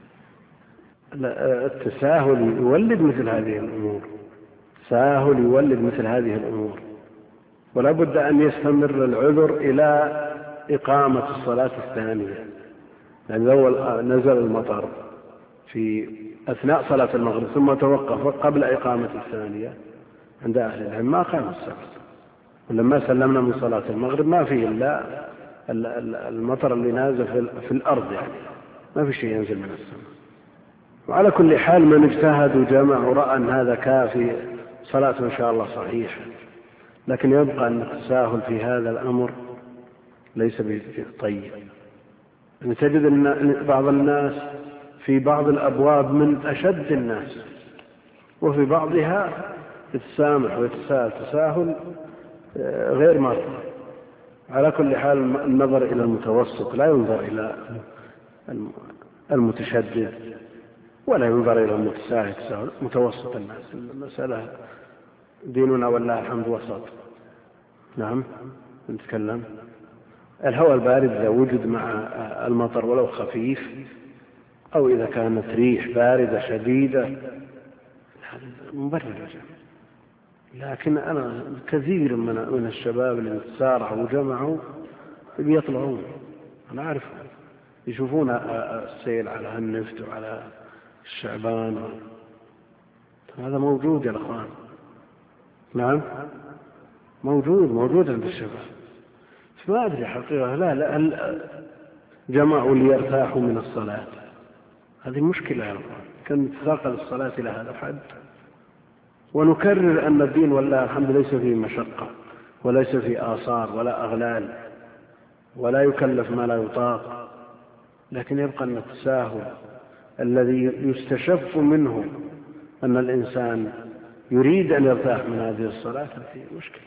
التساهل يولد مثل هذه الأمور، التساهل يولد مثل هذه الأمور، ولا بد أن يستمر العذر إلى إقامة الصلاة الثانية. لأن لو نزل المطر في أثناء صلاة المغرب ثم توقف قبل إقامة الثانية عند أهل العلم ما قام السبت. ولما سلمنا من صلاة المغرب ما فيه إلا المطر اللي نازل في الأرض، يعني ما في شيء ينزل من السماء. وعلى كل حال من اجتهد وجمع ورأى أن هذا كافي صلاة إن شاء الله صحيحة، لكن يبقى أن التساهل في هذا الأمر ليس بطيب. يعني تجد أن بعض الناس في بعض الأبواب من أشد الناس، وفي بعضها يتسامح ويتساهل تساهل غير مرضي. على كل حال النظر إلى المتوسط، لا ينظر إلى المتشدد ولا ينظر إلى المتساهل، متوسط الناس. المسألة ديننا والله الحمد وسط. نعم نتكلم. الهواء البارد إذا وجد مع المطر ولو خفيف، أو إذا كانت ريح باردة شديدة مبرر. لكن أنا كثير من من الشباب اللي تسارعوا وجمعوا بيطلعون، أنا أعرف، يشوفون السيل على هالنفط وعلى الشعبان و... هذا موجود يا أخوان. نعم موجود موجود عند الشباب. ما أدري حقيقة، لا لا هل جمعوا ليرتاحوا من الصلاة؟ هذه مشكلة يا أخوان. كان تثاقل الصلاة إلى هذا الحد. ونكرر أن الدين والله الحمد ليس فيه مشقة وليس فيه آثار ولا أغلال ولا يكلف ما لا يطاق، لكن يبقى أن التساهل الذي يستشف منه أن الإنسان يريد أن يرتاح من هذه الصلاة فيه مشكلة.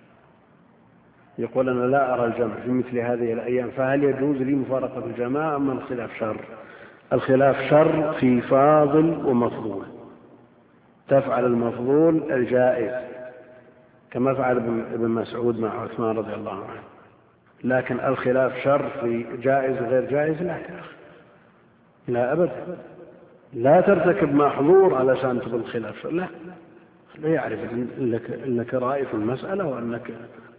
يقول أنا لا أرى الجمع في مثل هذه الأيام، فهل يجوز لي مفارقة الجماعة أم الخلاف شر؟ الخلاف شر في فاضل ومفضول. تفعل المفضول الجائز كما فعل ابن مسعود مع عثمان رضي الله عنه، لكن الخلاف شر في جائز وغير جائز لا لا أبدا. لا ترتكب محظور علشان تقول خلاف شر، لا لا يعرف إنك, إنك رأي في المسألة وأنك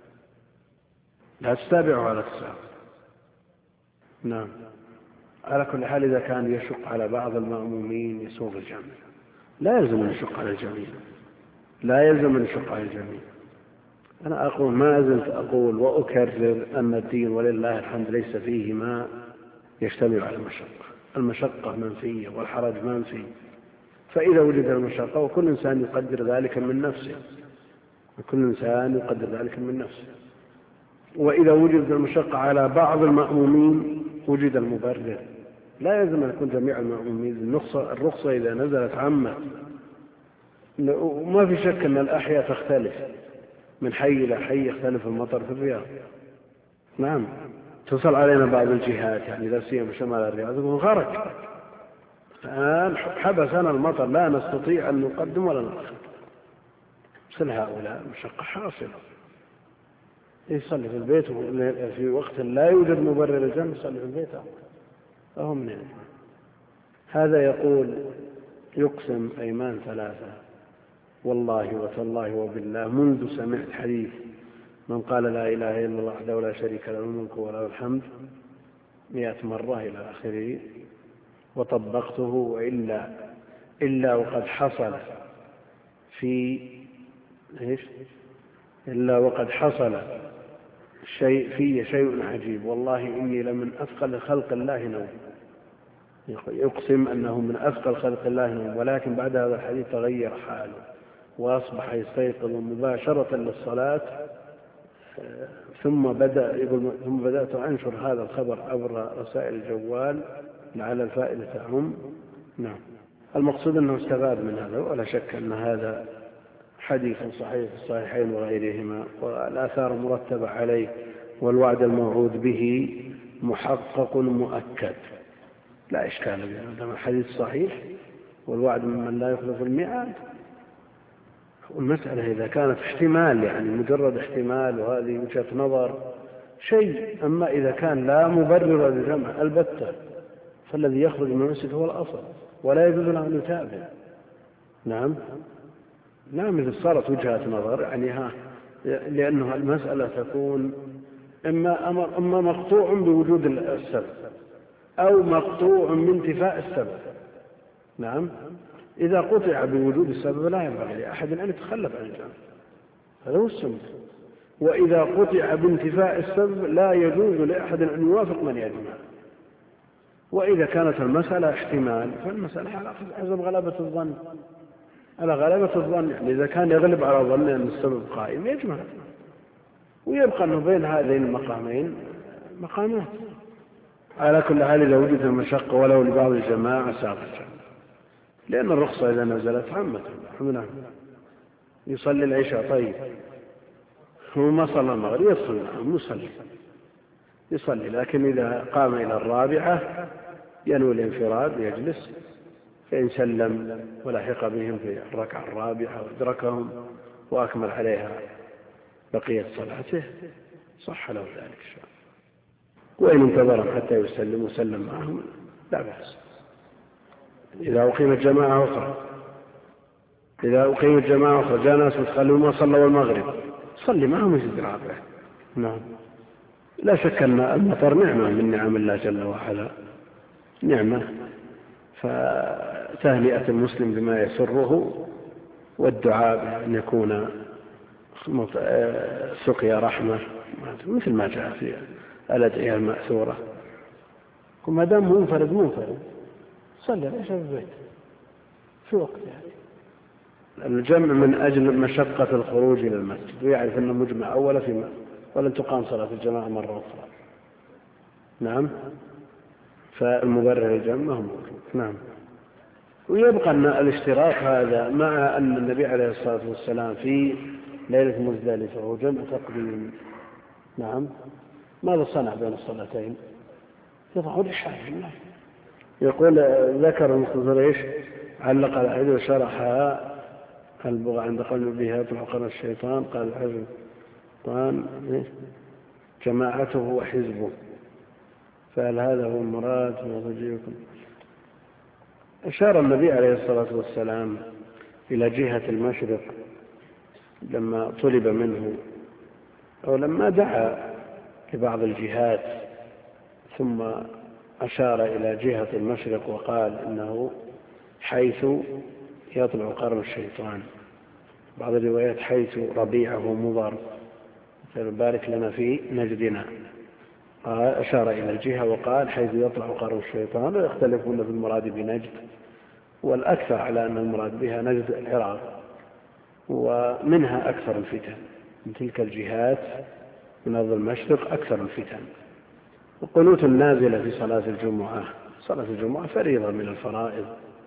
لا تتابعه على التساهل. نعم. على كل حال إذا كان يشق على بعض المأمومين يسوغ الجميع، لا يلزم أن يشق على الجميع، لا يلزم أن يشق على الجميع. أنا أقول ما زلت أقول وأكرر أن الدين ولله الحمد ليس فيه ما يشتمل على المشقة. المشقة منفية والحرج منفي، فإذا وجد المشقة وكل إنسان يقدر ذلك من نفسه، وكل إنسان يقدر ذلك من نفسه. وإذا وجد المشقة على بعض المأمومين وجد المبرر. لا يلزم أن يكون جميع المأمومين. الرخصة إذا نزلت عامة، وما في شك أن الأحياء تختلف من حي إلى حي، يختلف المطر في الرياض. نعم تصل علينا بعض الجهات يعني لا سيما شمال الرياض يقول غرق الآن حبسنا المطر لا نستطيع أن نقدم ولا نؤخر. مثل هؤلاء مشقة حاصلة، يصلي في البيت في وقت لا يوجد مبرر الجمع، يصلي في البيت أهو من هنا. هذا يقول يقسم أيمان ثلاثة والله وتالله وبالله منذ سمعت حديث من قال لا إله إلا الله وحده لا شريك له الملك وله الحمد مئة مرة إلى آخره، وطبقته وإلا إلا وقد حصل في إيش إلا وقد حصل شيء في شيء عجيب والله إني لمن أثقل خلق الله نوم. يقسم أنه من أثقل خلق الله نوم، ولكن بعد هذا الحديث تغير حاله وأصبح يستيقظ مباشرة للصلاة. ثم بدأ يقول ثم بدأت أنشر هذا الخبر عبر رسائل الجوال لعل الفائدة تعم. نعم المقصود أنه استفاد من هذا، ولا شك أن هذا حديث صحيح في الصحيحين وغيرهما، والآثار مرتبة عليه، والوعد الموعود به محقق مؤكد لا إشكال به. هذا حديث صحيح والوعد ممن لا يخلف الميعاد. والمسألة إذا كانت احتمال يعني مجرد احتمال وهذه وجهة نظر شيء، أما إذا كان لا مبرر للجمع البتة فالذي يخرج من المسجد هو الأصل ولا يجوز له أن يتابع. نعم نعم إذا صارت وجهة نظر يعني ها، لأنه المسألة تكون إما أمر إما مقطوع بوجود السبب أو مقطوع من انتفاء السبب. نعم إذا قطع بوجود السبب لا ينبغي لأحد أن يتخلف عن الجمع، هذا هو السنة. وإذا قطع بانتفاء السبب لا يجوز لأحد أن يوافق من يجمع. وإذا كانت المسألة احتمال فالمسألة على حسب غلبة الظن، على غلبة الظن يعني إذا كان يغلب على ظن أن السبب قائم يجمع، ويبقى أنه بين هذين المقامين مقامات. على كل حال إذا وجد المشقة ولو لبعض الجماعة ساغ الجمع، لأن الرخصة إذا نزلت عامة. نعم يصلي العشاء طيب هو ما صلى المغرب يدخل معهم يصلي يصلي لكن إذا قام إلى الرابعة ينوي الانفراد ويجلس، فإن سلم ولحق بهم في الركعة الرابعة وأدركهم وأكمل عليها بقية صلاته صح له ذلك إن شاء الله. وإن انتظرهم حتى يسلموا وسلم معهم لا بأس. إذا أقيمت جماعة أخرى إذا أقيمت جماعة أخرى جاء ناس وتخلوا ما صلوا المغرب صلي معهم يزيد الرابع. نعم. لا شك أن المطر نعمة من نعم الله جل وعلا، نعمة، فتهنئة المسلم بما يسره والدعاء أن يكون سقيا رحمة مثل ما جاء في الأدعية المأثورة. وما دام منفرد منفرد صلي ليش في البيت في وقت يعني. الجمع من أجل مشقة الخروج إلى المسجد، ويعرف أنه مجمع أولا في ولن تقام صلاة الجماعة مرة أخرى. نعم. فالمبرر الجمع هو موجود. نعم. ويبقى أن الاشتراك هذا مع أن النبي عليه الصلاة والسلام في ليلة مزدلفة وجمع تقديم. نعم. ماذا صنع بين الصلاتين؟ يضع الرحال. يقول ذكر المختصر ايش علق على الحديث وشرحها البغى عند قول بها يطلع قرن الشيطان قال الحزب طان جماعته وحزبه، فهل هذا هو المراد وضجيكم؟ أشار النبي عليه الصلاة والسلام إلى جهة المشرق لما طلب منه أو لما دعا لبعض الجهات، ثم أشار إلى جهة المشرق وقال إنه حيث يطلع قرن الشيطان، بعض الروايات حيث ربيعه مضر بارك لنا في نجدنا، أشار إلى الجهة وقال حيث يطلع قرن الشيطان، ويختلفون في المراد بنجد، والأكثر على أن المراد بها نجد العراق، ومنها أكثر الفتن من تلك الجهات من أرض المشرق أكثر الفتن. وقنوت النازلة في صلاة الجمعة، صلاة الجمعة فريضة من الفرائض،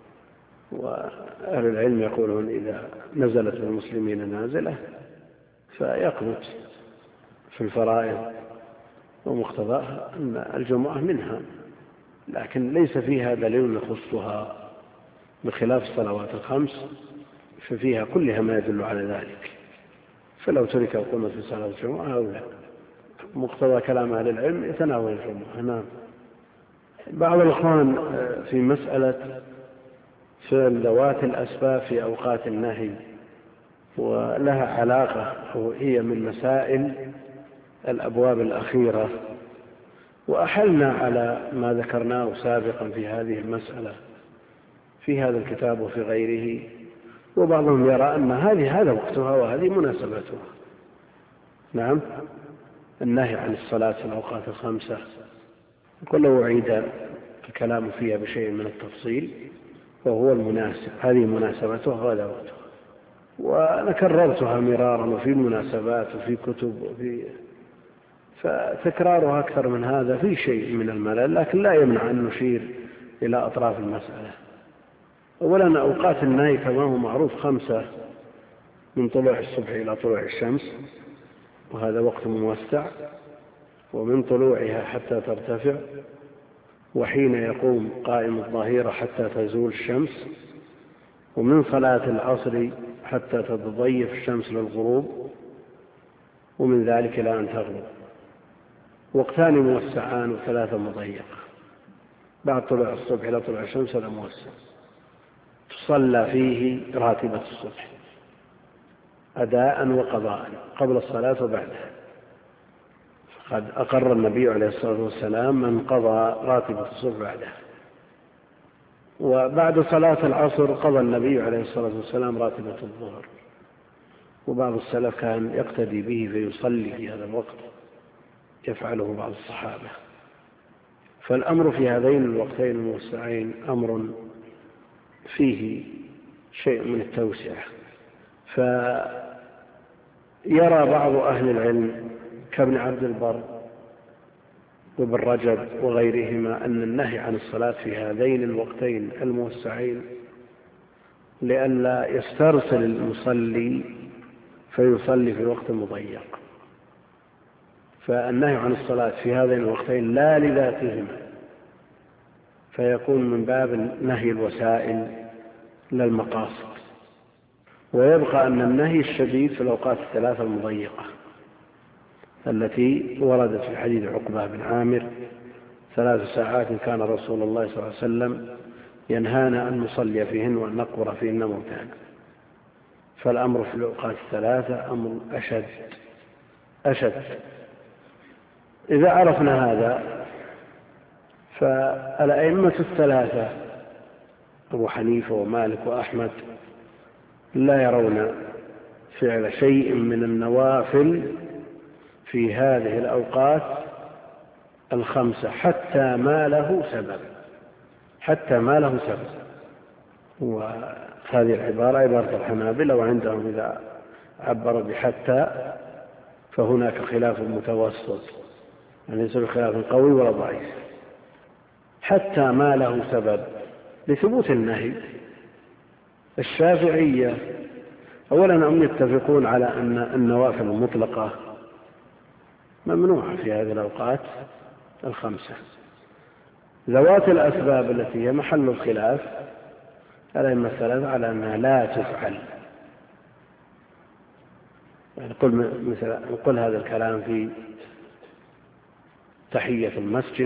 وأهل العلم يقولون إذا نزلت المسلمين نازلة فيقنت في الفرائض، ومقتضاها أن الجمعة منها، لكن ليس فيها دليل يخصها بخلاف الصلوات الخمس، ففيها كلها ما يدل على ذلك، فلو ترك القنوت في صلاة الجمعة أو لا، مقتضى كلام أهل العلم يتناول الجمعة. نعم. بعض الإخوان في مسألة فعل ذوات الأسباب في أوقات النهي، ولها علاقة أو هي من مسائل الأبواب الأخيرة، وأحلنا على ما ذكرناه سابقا في هذه المسألة في هذا الكتاب وفي غيره، وبعضهم يرى أن هذه هذا وقتها وهذه مناسبتها. نعم. النهي عن الصلاة في الأوقات الخمسة كله أعيد الكلام فيها بشيء من التفصيل، وهو المناسب، هذه مناسبتها وهذا وقتها، وأنا كررتها مرارا وفي المناسبات وفي كتب وفي، فتكرارها أكثر من هذا في شيء من الملل، لكن لا يمنع أن نشير إلى أطراف المسألة. أولا أوقات النهي كما هو معروف خمسة، من طلوع الصبح إلى طلوع الشمس، وهذا وقت موسع، ومن طلوعها حتى ترتفع، وحين يقوم قائم الظهيرة حتى تزول الشمس، ومن صلاة العصر حتى تتضيف الشمس للغروب، ومن ذلك إلى أن تغرب. وقتان موسعان وثلاثة مضيق. بعد طلوع الصبح إلى طلوع الشمس هذا موسع، تصلى فيه راتبة الصبح أداء وقضاء قبل الصلاة وبعدها. قد أقر النبي عليه الصلاة والسلام من قضى راتبة الصبح بعدها. وبعد صلاة العصر قضى النبي عليه الصلاة والسلام راتبة الظهر، وبعض السلف كان يقتدي به فيصلي في هذا الوقت، يفعله بعض الصحابة. فالأمر في هذين الوقتين الموسعين أمر فيه شيء من التوسعة. فيرى بعض أهل العلم كابن عبد البر وابن رجب وغيرهما أن النهي عن الصلاة في هذين الوقتين الموسعين لئلا يسترسل المصلي فيصلي في وقت مضيق، فالنهي عن الصلاة في هذين الوقتين لا لذاتهما، فيكون من باب نهي الوسائل لا المقاصد. ويبقى أن النهي الشديد في الأوقات الثلاثة المضيقة التي وردت في حديث عقبة بن عامر: ثلاث ساعات كان رسول الله صلى الله عليه وسلم ينهانا أن نصلي فيهن وأن نقبر فيهن موتانا. فالأمر في الأوقات الثلاثة أمر أشد أشد. إذا عرفنا هذا فالأئمة الثلاثة أبو حنيفة ومالك وأحمد لا يرون فعل شيء من النوافل في هذه الأوقات الخمسة حتى ما له سبب حتى ما له سبب. وهذه العبارة عبارة الحنابلة، وعندهم إذا عبر بحتى فهناك خلاف متوسط، يعني ليس بخلاف قوي ولا ضعيف، حتى ما له سبب لثبوت النهي. الشافعية أولا هم يتفقون على أن النوافل المطلقة ممنوعة في هذه الأوقات الخمسة. ذوات الأسباب التي هي محل الخلاف الأئمة الثلاثة على أنها لا تفعل. يعني قل مثلا نقول هذا الكلام في تحية المسجد،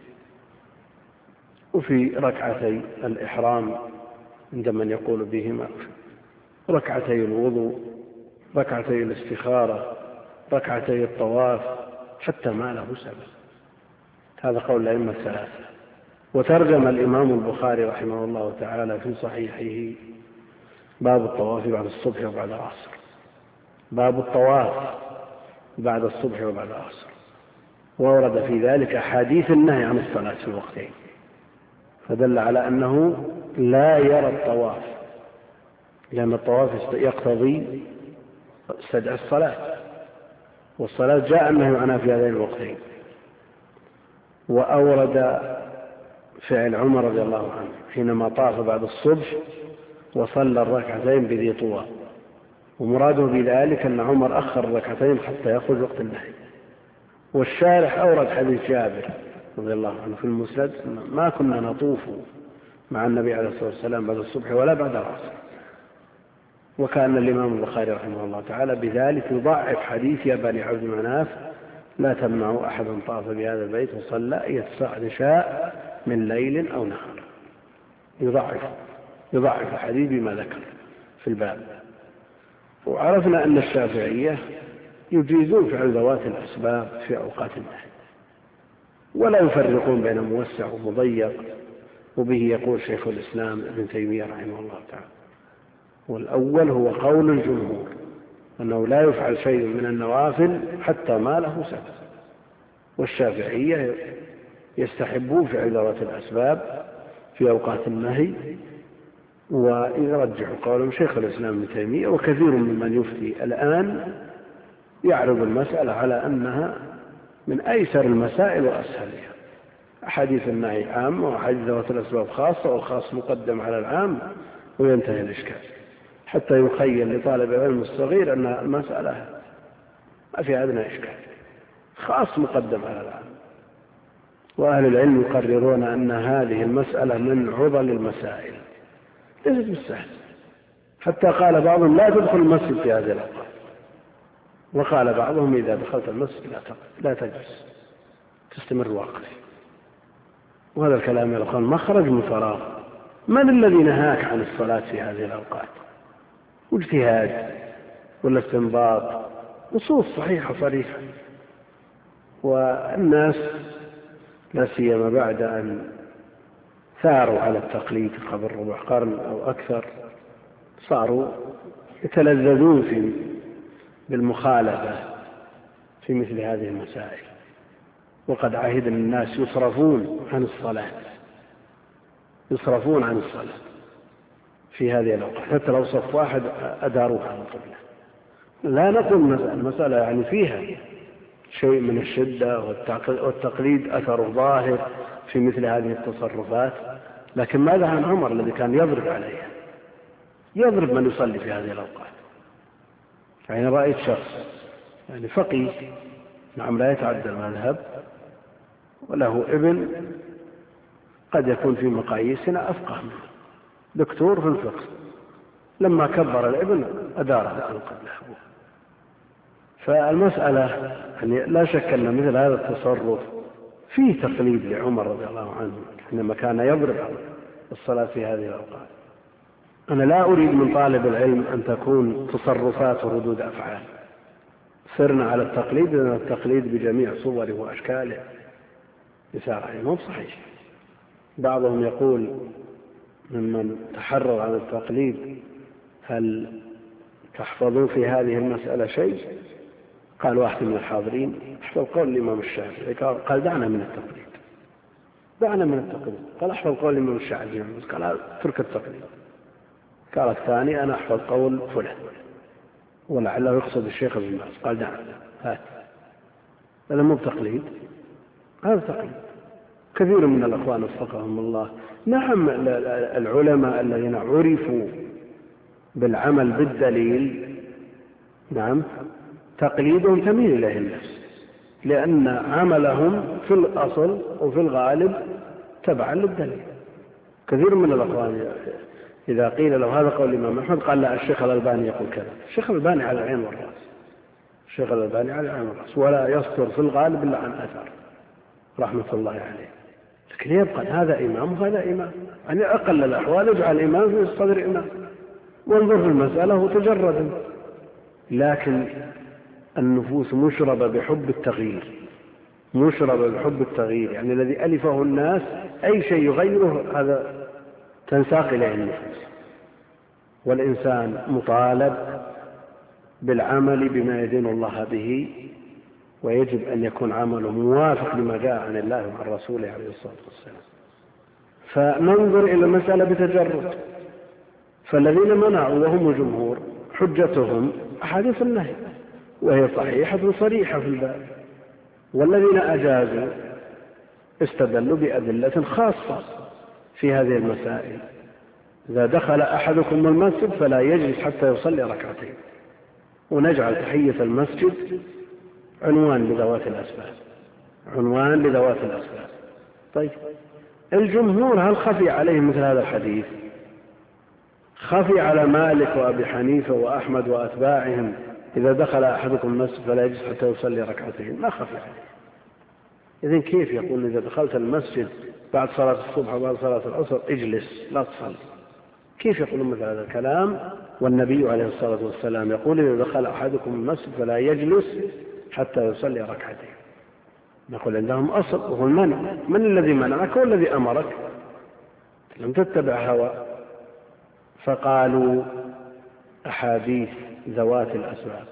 وفي ركعتي الإحرام عند من يقول بهما، ركعتي الوضوء، ركعتي الاستخارة، ركعتي الطواف، حتى ما له سبب. هذا قول الأئمة الثلاثة. وترجم الإمام البخاري رحمه الله تعالى في صحيحه باب الطواف بعد الصبح وبعد العصر، باب الطواف بعد الصبح وبعد العصر، وورد في ذلك أحاديث النهي عن الصلاة في الوقتين، فدل على أنه لا يرى الطواف، لأن الطواف يقتضي استدعاء الصلاة، والصلاة جاء النهي عنها في هذين الوقتين. وأورد فعل عمر رضي الله عنه حينما طاف بعد الصبح وصلى الركعتين بذي طوى، ومراده بذلك أن عمر أخر الركعتين حتى يخرج وقت النهي. والشارح أورد حديث جابر رضي الله عنه في المسند: ما كنا نطوف مع النبي عليه الصلاة والسلام بعد الصبح ولا بعد العصر. وكان الإمام البخاري رحمه الله تعالى بذلك يضعف حديث يا بني عبد مناف لا تمنعوا أحدا طاف بهذا البيت وصلى أية ساعة شاء من ليل أو نهار، يضعف يضعف الحديث بما ذكر في الباب. وعرفنا أن الشافعية يجيزون فعل ذوات الأسباب في أوقات النهي، ولا يفرقون بين موسع ومضيق، وبه يقول شيخ الإسلام ابن تيمية رحمه الله تعالى. والأول هو قول الجمهور أنه لا يفعل شيء من النوافل حتى ما له سبب، والشافعية يستحبون فعل ذوات الأسباب في أوقات النهي، ويرجح قولهم شيخ الإسلام ابن تيمية وكثير ممن يفتي الآن يعرض المسألة على أنها من أيسر المسائل وأسهلها. أحاديث النهي عام وأحاديث ذوات الأسباب خاصة، والخاص مقدم على العام، وينتهي الإشكال، حتى يخيل لطالب العلم الصغير أن المسألة ما في أدنى إشكال، خاص مقدم على العام. وأهل العلم يقررون أن هذه المسألة من عضل المسائل، ليست بالسهل، حتى قال بعضهم لا تدخل المسجد في هذه الأوقات، وقال بعضهم إذا دخلت المسجد لا تجلس تستمر واقف. وهذا الكلام يا أخوان مخرج من فراغ. من الذي نهاك عن الصلاة في هذه الأوقات؟ واجتهاد ولا استنباط؟ نصوص صحيحة صريحة. والناس لا سيما بعد أن ثاروا على التقليد قبل ربع قرن أو أكثر، صاروا يتلذذون في بالمخالفة في مثل هذه المسائل. وقد عهدنا الناس يصرفون عن الصلاة يصرفون عن الصلاة في هذه الأوقات، حتى لو صف واحد أداروها عن القبلة. لا نقول المسألة يعني فيها شيء من الشدة والتقليد أثر ظاهر في مثل هذه التصرفات، لكن ماذا عن عمر الذي كان يضرب عليها، يضرب من يصلي في هذه الأوقات؟ يعني رأيت شخص يعني فقيه نعم لا يتعدى المذهب، وله ابن قد يكون في مقاييسنا أفقه منه، دكتور في الفقه، لما كبر الابن أدار عن قبله. فالمسألة يعني لا شك أن مثل هذا التصرف فيه تقليد لعمر رضي الله عنه حينما كان يضرب الصلاة في هذه الأوقات. أنا لا أريد من طالب العلم أن تكون تصرفات وردود أفعال، سرنا على التقليد، لأن التقليد بجميع صوره وأشكاله يسار عليه مو صحيح. بعضهم يقول ممن تحرر عن التقليد: هل تحفظون في هذه المسألة شيء؟ قال واحد من الحاضرين: احفظ قول الإمام الشافعي. قال: دعنا من التقليد، دعنا من التقليد. قال: احفظ قول الإمام الشافعي. قال: ترك التقليد. قال الثاني: أنا أحفظ قول فلان، ولعله يقصد الشيخ ابن باز. قال: دعنا، هات. هذا مو بتقليد، هذا تقليد. كثير من الأخوان وفقهم الله، نعم العلماء الذين عرفوا بالعمل بالدليل، نعم تقليدهم تميل إليه النفس، لأن عملهم في الأصل وفي الغالب تبعا للدليل. كثير من الأخوان إذا قيل له هذا قول الإمام أحمد قال: لا، الشيخ الألباني يقول كذا. الشيخ الألباني على العين والرأس، الشيخ الألباني على العين والرأس، ولا يصدر في الغالب إلا عن أثر رحمة الله عليه. لكن يبقى هذا إمام وهذا إمام، يعني أقل الأحوال يجعل إمام في الصدر إمام، وانظر في المسألة وتجرد. لكن النفوس مشربة بحب التغيير، مشربة بحب التغيير، يعني الذي ألفه الناس أي شيء يغيره هذا تنساق إليه النفوس. والإنسان مطالب بالعمل بما يدين الله به، ويجب أن يكون عمله موافق لما جاء عن الله وعن رسوله عليه الصلاة والسلام. فننظر إلى المسألة بتجرد. فالذين منعوا وهم الجمهور حجتهم أحاديث النهي، وهي صحيحة صريحة في الباب. والذين أجازوا استدلوا بأدلة خاصة في هذه المسائل. إذا دخل أحدكم المسجد فلا يجلس حتى يصلي ركعتين، ونجعل تحية المسجد عنوان لذوات الأسباب، عنوان لذوات الأسباب. طيب الجمهور هل خفي عليهم مثل هذا الحديث؟ خفي على مالك وأبي حنيفة وأحمد وأتباعهم: إذا دخل أحدكم المسجد فلا يجلس حتى يصلي ركعتين؟ ما خفي عليه. إذن كيف يقول إذا دخلت المسجد بعد صلاة الصبح وبعد صلاة العصر اجلس لا تصلي؟ كيف يقولون مثل هذا الكلام والنبي عليه الصلاة والسلام يقول: إذا دخل أحدكم المسجد فلا يجلس حتى يصلي ركعتين؟ نقول عندهم أصل وهو المنع. من الذي منعك؟ هو الذي أمرك، لم تتبع هوى. فقالوا أحاديث ذوات الأسباب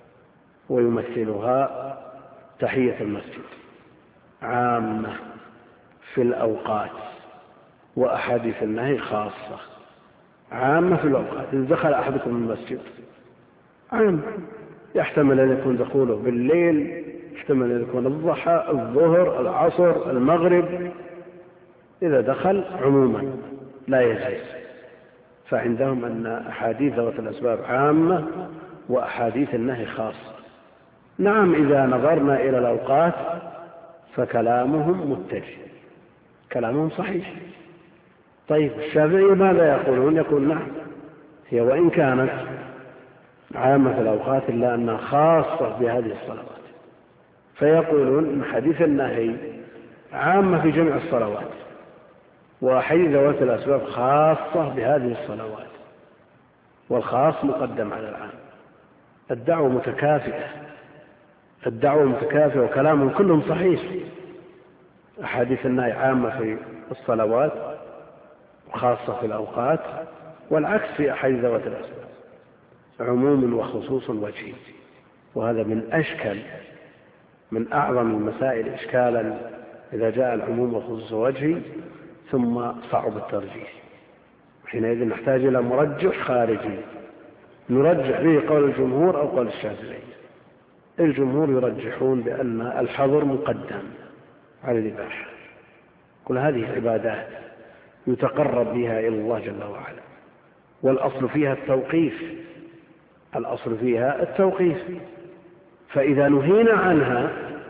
ويمثلها تحية المسجد عامة في الأوقات، وأحاديث النهي خاصة. عامة في الأوقات، إذا دخل أحدكم المسجد عام، يحتمل أن يكون دخوله بالليل، يحتمل أن يكون الضحى، الظهر، العصر، المغرب. إذا دخل عموما لا يجلس. فعندهم أن أحاديث ذوات الأسباب عامة وأحاديث النهي خاصة. نعم إذا نظرنا إلى الأوقات فكلامهم متجه، كلامهم صحيح. طيب الشافعي ماذا يقولون؟ يقول: نعم، هي وإن كانت عامة الأوقات إلا أنها خاصة بهذه الصلوات. فيقولون إن حديث النهي عامة في جميع الصلوات، وحديث ذوات الأسباب خاصة بهذه الصلوات، والخاص مقدم على العام. الدعوة متكافئة، الدعوة متكافئة، وكلامهم كلهم صحيح. أحاديث النهي عامة في الصلوات وخاصة في الأوقات، والعكس في أحاديث ذوات الأسباب، عموم وخصوص وجهي. وهذا من أشكل من أعظم المسائل إشكالا إذا جاء العموم وخصوص وجهي ثم صعب الترجيح. حينئذ نحتاج إلى مرجح خارجي نرجح به قول الجمهور أو قول الشافعي. الجمهور يرجحون بأن الحظر مقدم على الإباحة. كل هذه العبادات يتقرب بها إلى الله جل وعلا، والأصل فيها التوقيف، الأصل فيها التوقيف. فإذا نهينا عنها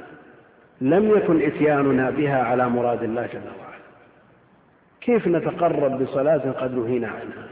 لم يكن إتياننا بها على مراد الله جل وعلا. كيف نتقرب بصلاة قد نهينا عنها؟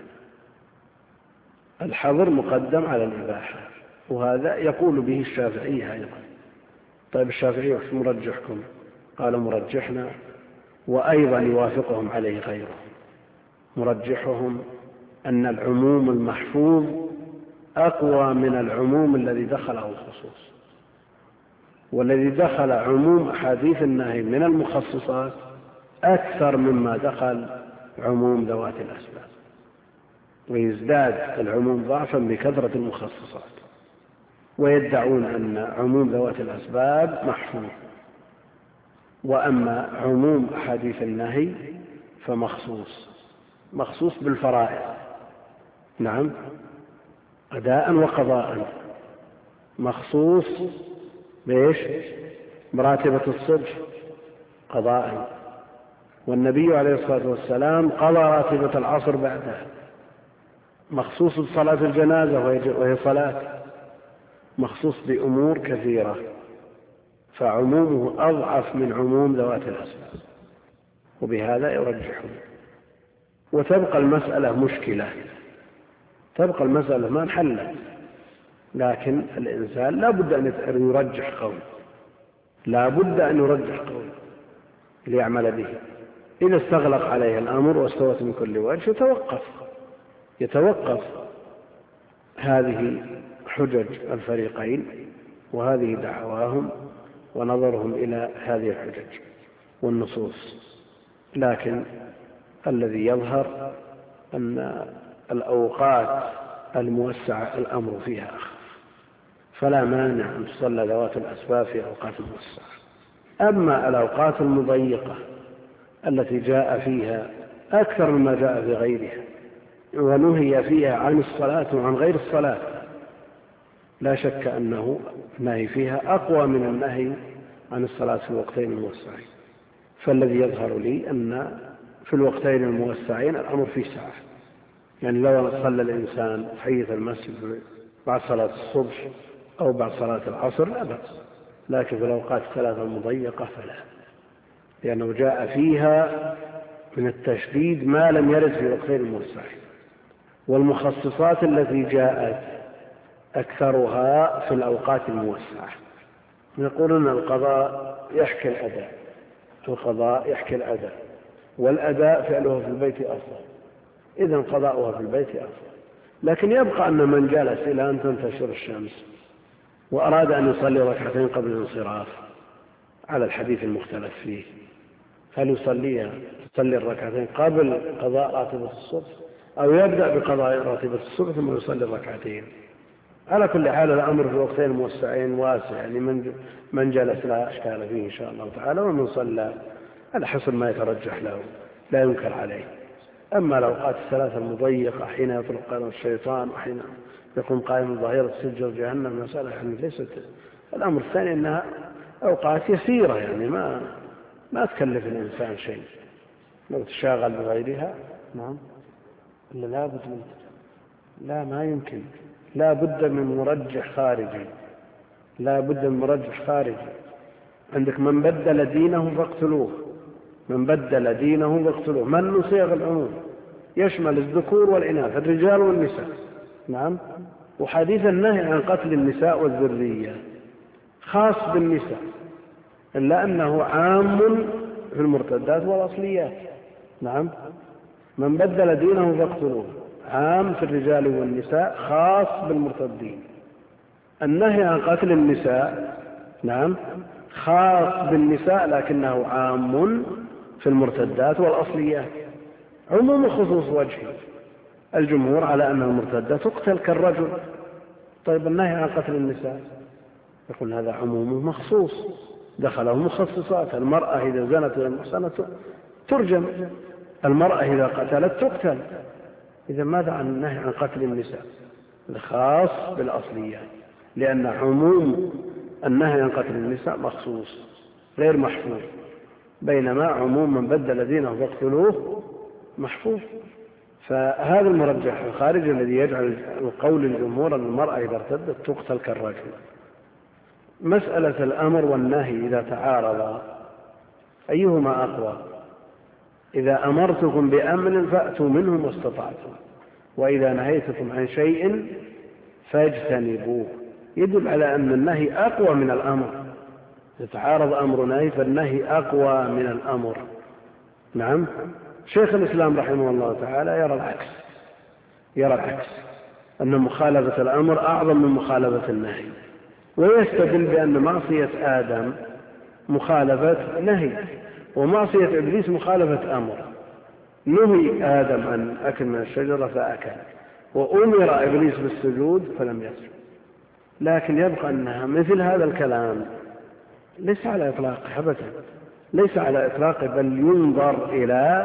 الحظر مقدم على الإباحة، وهذا يقول به الشافعية أيضا. طيب الشافعية وش مرجحكم؟ قال مرجحنا وأيضا يوافقهم عليه غيره. مرجحهم أن العموم المحفوظ أقوى من العموم الذي دخله الخصوص، والذي دخل عموم أحاديث النهي من المخصصات أكثر مما دخل عموم ذوات الأسباب، ويزداد العموم ضعفا بكثرة المخصصات، ويدعون أن عموم ذوات الأسباب محفوظ، وأما عموم أحاديث النهي فمخصوص، مخصوص بالفرائض، نعم، أداء وقضاء، مخصوص بإيش؟ براتبة الصبح قضاء، والنبي عليه الصلاة والسلام قضى راتبة العصر بعدها، مخصوص بصلاة الجنازة وهي صلاة، مخصوص بأمور كثيرة، فعمومه أضعف من عموم ذوات الأسباب، وبهذا يرجحون. وتبقى المسألة مشكلة، تبقى المسألة ما انحلت، لكن الإنسان لا بد أن يرجح قول، لا بد أن يرجح قول ليعمل به. إذا استغلق عليه الأمر واستوت من كل وجه يتوقف يتوقف هذه حجج الفريقين وهذه دعواهم ونظرهم إلى هذه الحجج والنصوص. لكن الذي يظهر أن الأوقات الموسعة الأمر فيها أخف، فلا مانع أن تصلى ذوات الأسباب في أوقات موسعة. أما الأوقات المضيقة التي جاء فيها أكثر مما جاء في غيرها ونهي فيها عن الصلاة وعن غير الصلاة، لا شك أنه النهي فيها أقوى من النهي عن الصلاة في الوقتين الموسعين. فالذي يظهر لي أن في الوقتين الموسعين الأمر فيه سعة، يعني لو صلى الإنسان حيث المسجد بعد صلاة الصبح أو بعد صلاة العصر لا بأس، لكن في الأوقات الثلاثة المضيقة فلا، لأنه جاء فيها من التشديد ما لم يرد في الوقتين الموسعين. والمخصصات التي جاءت أكثرها في الأوقات الموسعة. يقولون القضاء يحكي الأداء، القضاء يحكي الأداء، والأداء فعله في البيت أفضل، إذن قضاؤها في البيت أفضل. لكن يبقى أن من جلس إلى أن تنتشر الشمس وأراد أن يصلي ركعتين قبل الانصراف على الحديث المختلف فيه، هل يصليها يصلي الركعتين قبل قضاء راتبة الصبح أو يبدأ بقضاء راتبة الصبح ثم يصلي الركعتين؟ على كل حال الأمر في الوقتين الموسعين واسع، يعني من من جلس لا أشكال فيه إن شاء الله تعالى، ومن صلى على حسب ما يترجح له لا ينكر عليه. أما الأوقات الثلاثة المضيقة حين يطلق قائم الشيطان وحين يقوم قائم ظهيرة سجر جهنم مسألة يعني ليست. الأمر الثاني أنها أوقات يسيرة، يعني ما ما تكلف الإنسان شيء لو تشاغل بغيرها. نعم، إلا لا بد من لا ما يمكن، لا بد من مرجح خارجي، لا بد من مرجح خارجي. عندك من بدل دينه فاقتلوه، من بدل دينه فاقتلوه، من من صيغ العموم يشمل الذكور والإناث، الرجال والنساء. نعم، وحديث النهي عن قتل النساء والذرية خاص بالنساء، إلا أنه عام في المرتدات والأصليات. نعم، من بدل دينه فاقتلوه عام في الرجال والنساء خاص بالمرتدين. النهي عن قتل النساء نعم خاص بالنساء لكنه عام في المرتدات والأصليات، عموم خصوص وجهه. الجمهور على أن المرتدة تقتل كالرجل. طيب النهي عن قتل النساء يقول هذا عموم مخصوص دخله مخصصات. المرأة إذا زنت المحصنة ترجم، المرأة إذا قتلت تقتل. إذا ماذا عن النهي عن قتل النساء؟ الخاص بالأصليات، لأن عموم النهي عن قتل النساء مخصوص غير محفوظ، بينما عموم من بدل دينه فاقتلوه محفوظ. فهذا المرجح الخارجي الذي يجعل القول الجمهور أن المرأة إذا ارتدت تقتل كالرجل. مسألة الأمر والنهي إذا تعارضا أيهما أقوى؟ إذا أمرتكم بأمر فأتوا منه ما استطعتم، وإذا نهيتكم عن شيء فاجتنبوه، يدل على أن النهي أقوى من الأمر. يتعارض أمر نهي فالنهي أقوى من الأمر. نعم. شيخ الإسلام رحمه الله تعالى يرى العكس، يرى العكس أن مخالفة الأمر أعظم من مخالفة النهي، ويستدل بأن معصية آدم مخالفة نهي، ومعصية إبليس مخالفة أمر. نهي آدم عن أكل من الشجرة فأكل، وأمر إبليس بالسجود فلم يسجد. لكن يبقى أنها مثل هذا الكلام ليس على إطلاقه أبدا، ليس على إطلاقه، بل ينظر إلى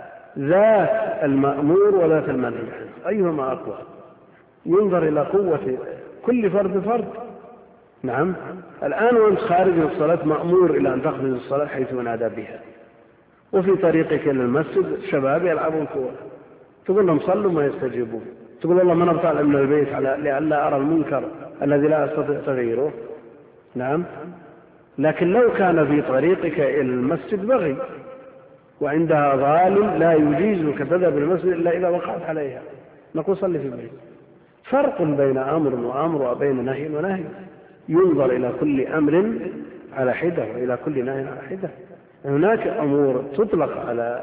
ذات المأمور وذات المنهي عنه أيهما أقوى. ينظر إلى قوة كل فرد فرد. نعم. الآن وانت خارج من الصلاة مأمور إلى أن تخرج الصلاة حيث نادى بها، وفي طريقك إلى المسجد شباب يلعبون كورة، تقول لهم صلوا ما يستجيبون، تقول والله ما نطلع من البيت لئلا أرى المنكر الذي لا أستطيع تغييره. نعم. لكن لو كان في طريقك إلى المسجد بغي وعندها ظالم لا يجيزك تذهب المسجد إلا إذا وقعت عليها، نقول صلي في البيت. فرق بين أمر وأمر وبين نهي ونهي. ينظر إلى كل أمر على حدة وإلى كل نهي على حدة. هناك أمور تطلق على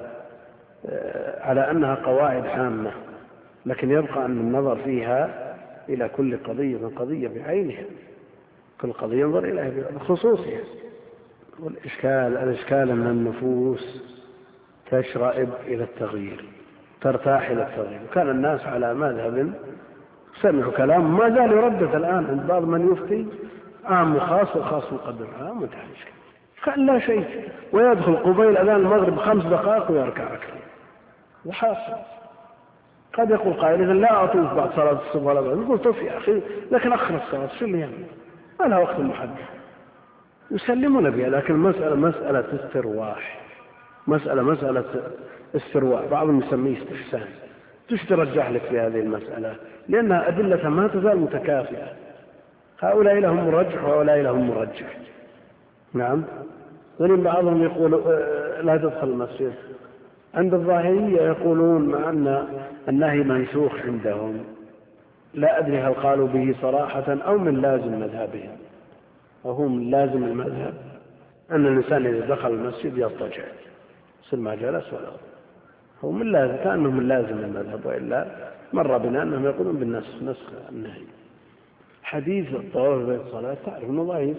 على أنها قواعد عامة، لكن يبقى أن النظر فيها إلى كل قضية من قضية بعينها، كل قضية ينظر إليها بخصوصها. والإشكال الإشكال أن النفوس تشرئب إلى التغيير، ترتاح إلى التغيير. وكان الناس على مذهب سمعوا كلام ما زال يردد الآن عند بعض من يفتي عام وخاص وخاص مقدم عام، وانتهى الإشكال. كان لا شيء، ويدخل قبيل أذان المغرب خمس دقائق ويركع ركعتين وحاصل. قد يقول قائل لا أطوف بعد صلاة الصبح ولا بعد، نقول طوف يا أخي لكن أخر الصلاة شو اللي يعني ما لها وقت محدد يسلمون بها. لكن مسألة مسألة استرواح، مسألة مسألة استرواح، بعضهم يسميه استحسان. تش ترجح لك في هذه المسألة لأنها أدلة ما تزال متكافئة، هؤلاء لهم مرجح وهؤلاء لهم مرجح. نعم. ولكن بعضهم يقول لا تدخل المسجد. عند الظاهرية يقولون مع أن النهي منسوخ عندهم، لا أدري هل قالوا به صراحة أو من لازم مذهبهم، وهو من لازم المذهب أن الإنسان إذا دخل المسجد يضطجع مثل ما جلس ولا هو من لازم، كأنه من لازم المذهب، وإلا مر بنا أنهم يقولون بالنسخ، نسخ النهي. حديث الطواف بين الصلاة تعرف أنه ضعيف،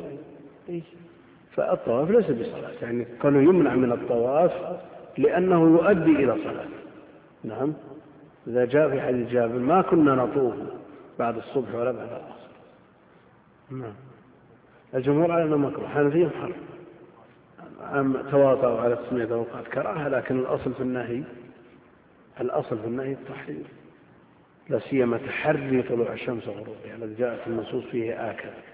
فالطواف ليس بصلاة، يعني كانوا يمنع من الطواف لأنه يؤدي إلى صلاة. نعم. إذا جاء في حديث جابر ما كنا نطوف بعد الصبح ولا بعد العصر. نعم. الجمهور على أنه مكروه، حنفيهم حرام، تواطؤوا على تسمية أوقات كراهة، لكن الأصل في النهي الأصل في النهي التحريم، لا سيما تحري طلوع الشمس وغروبها الذي جاءت النصوص فيه آكد.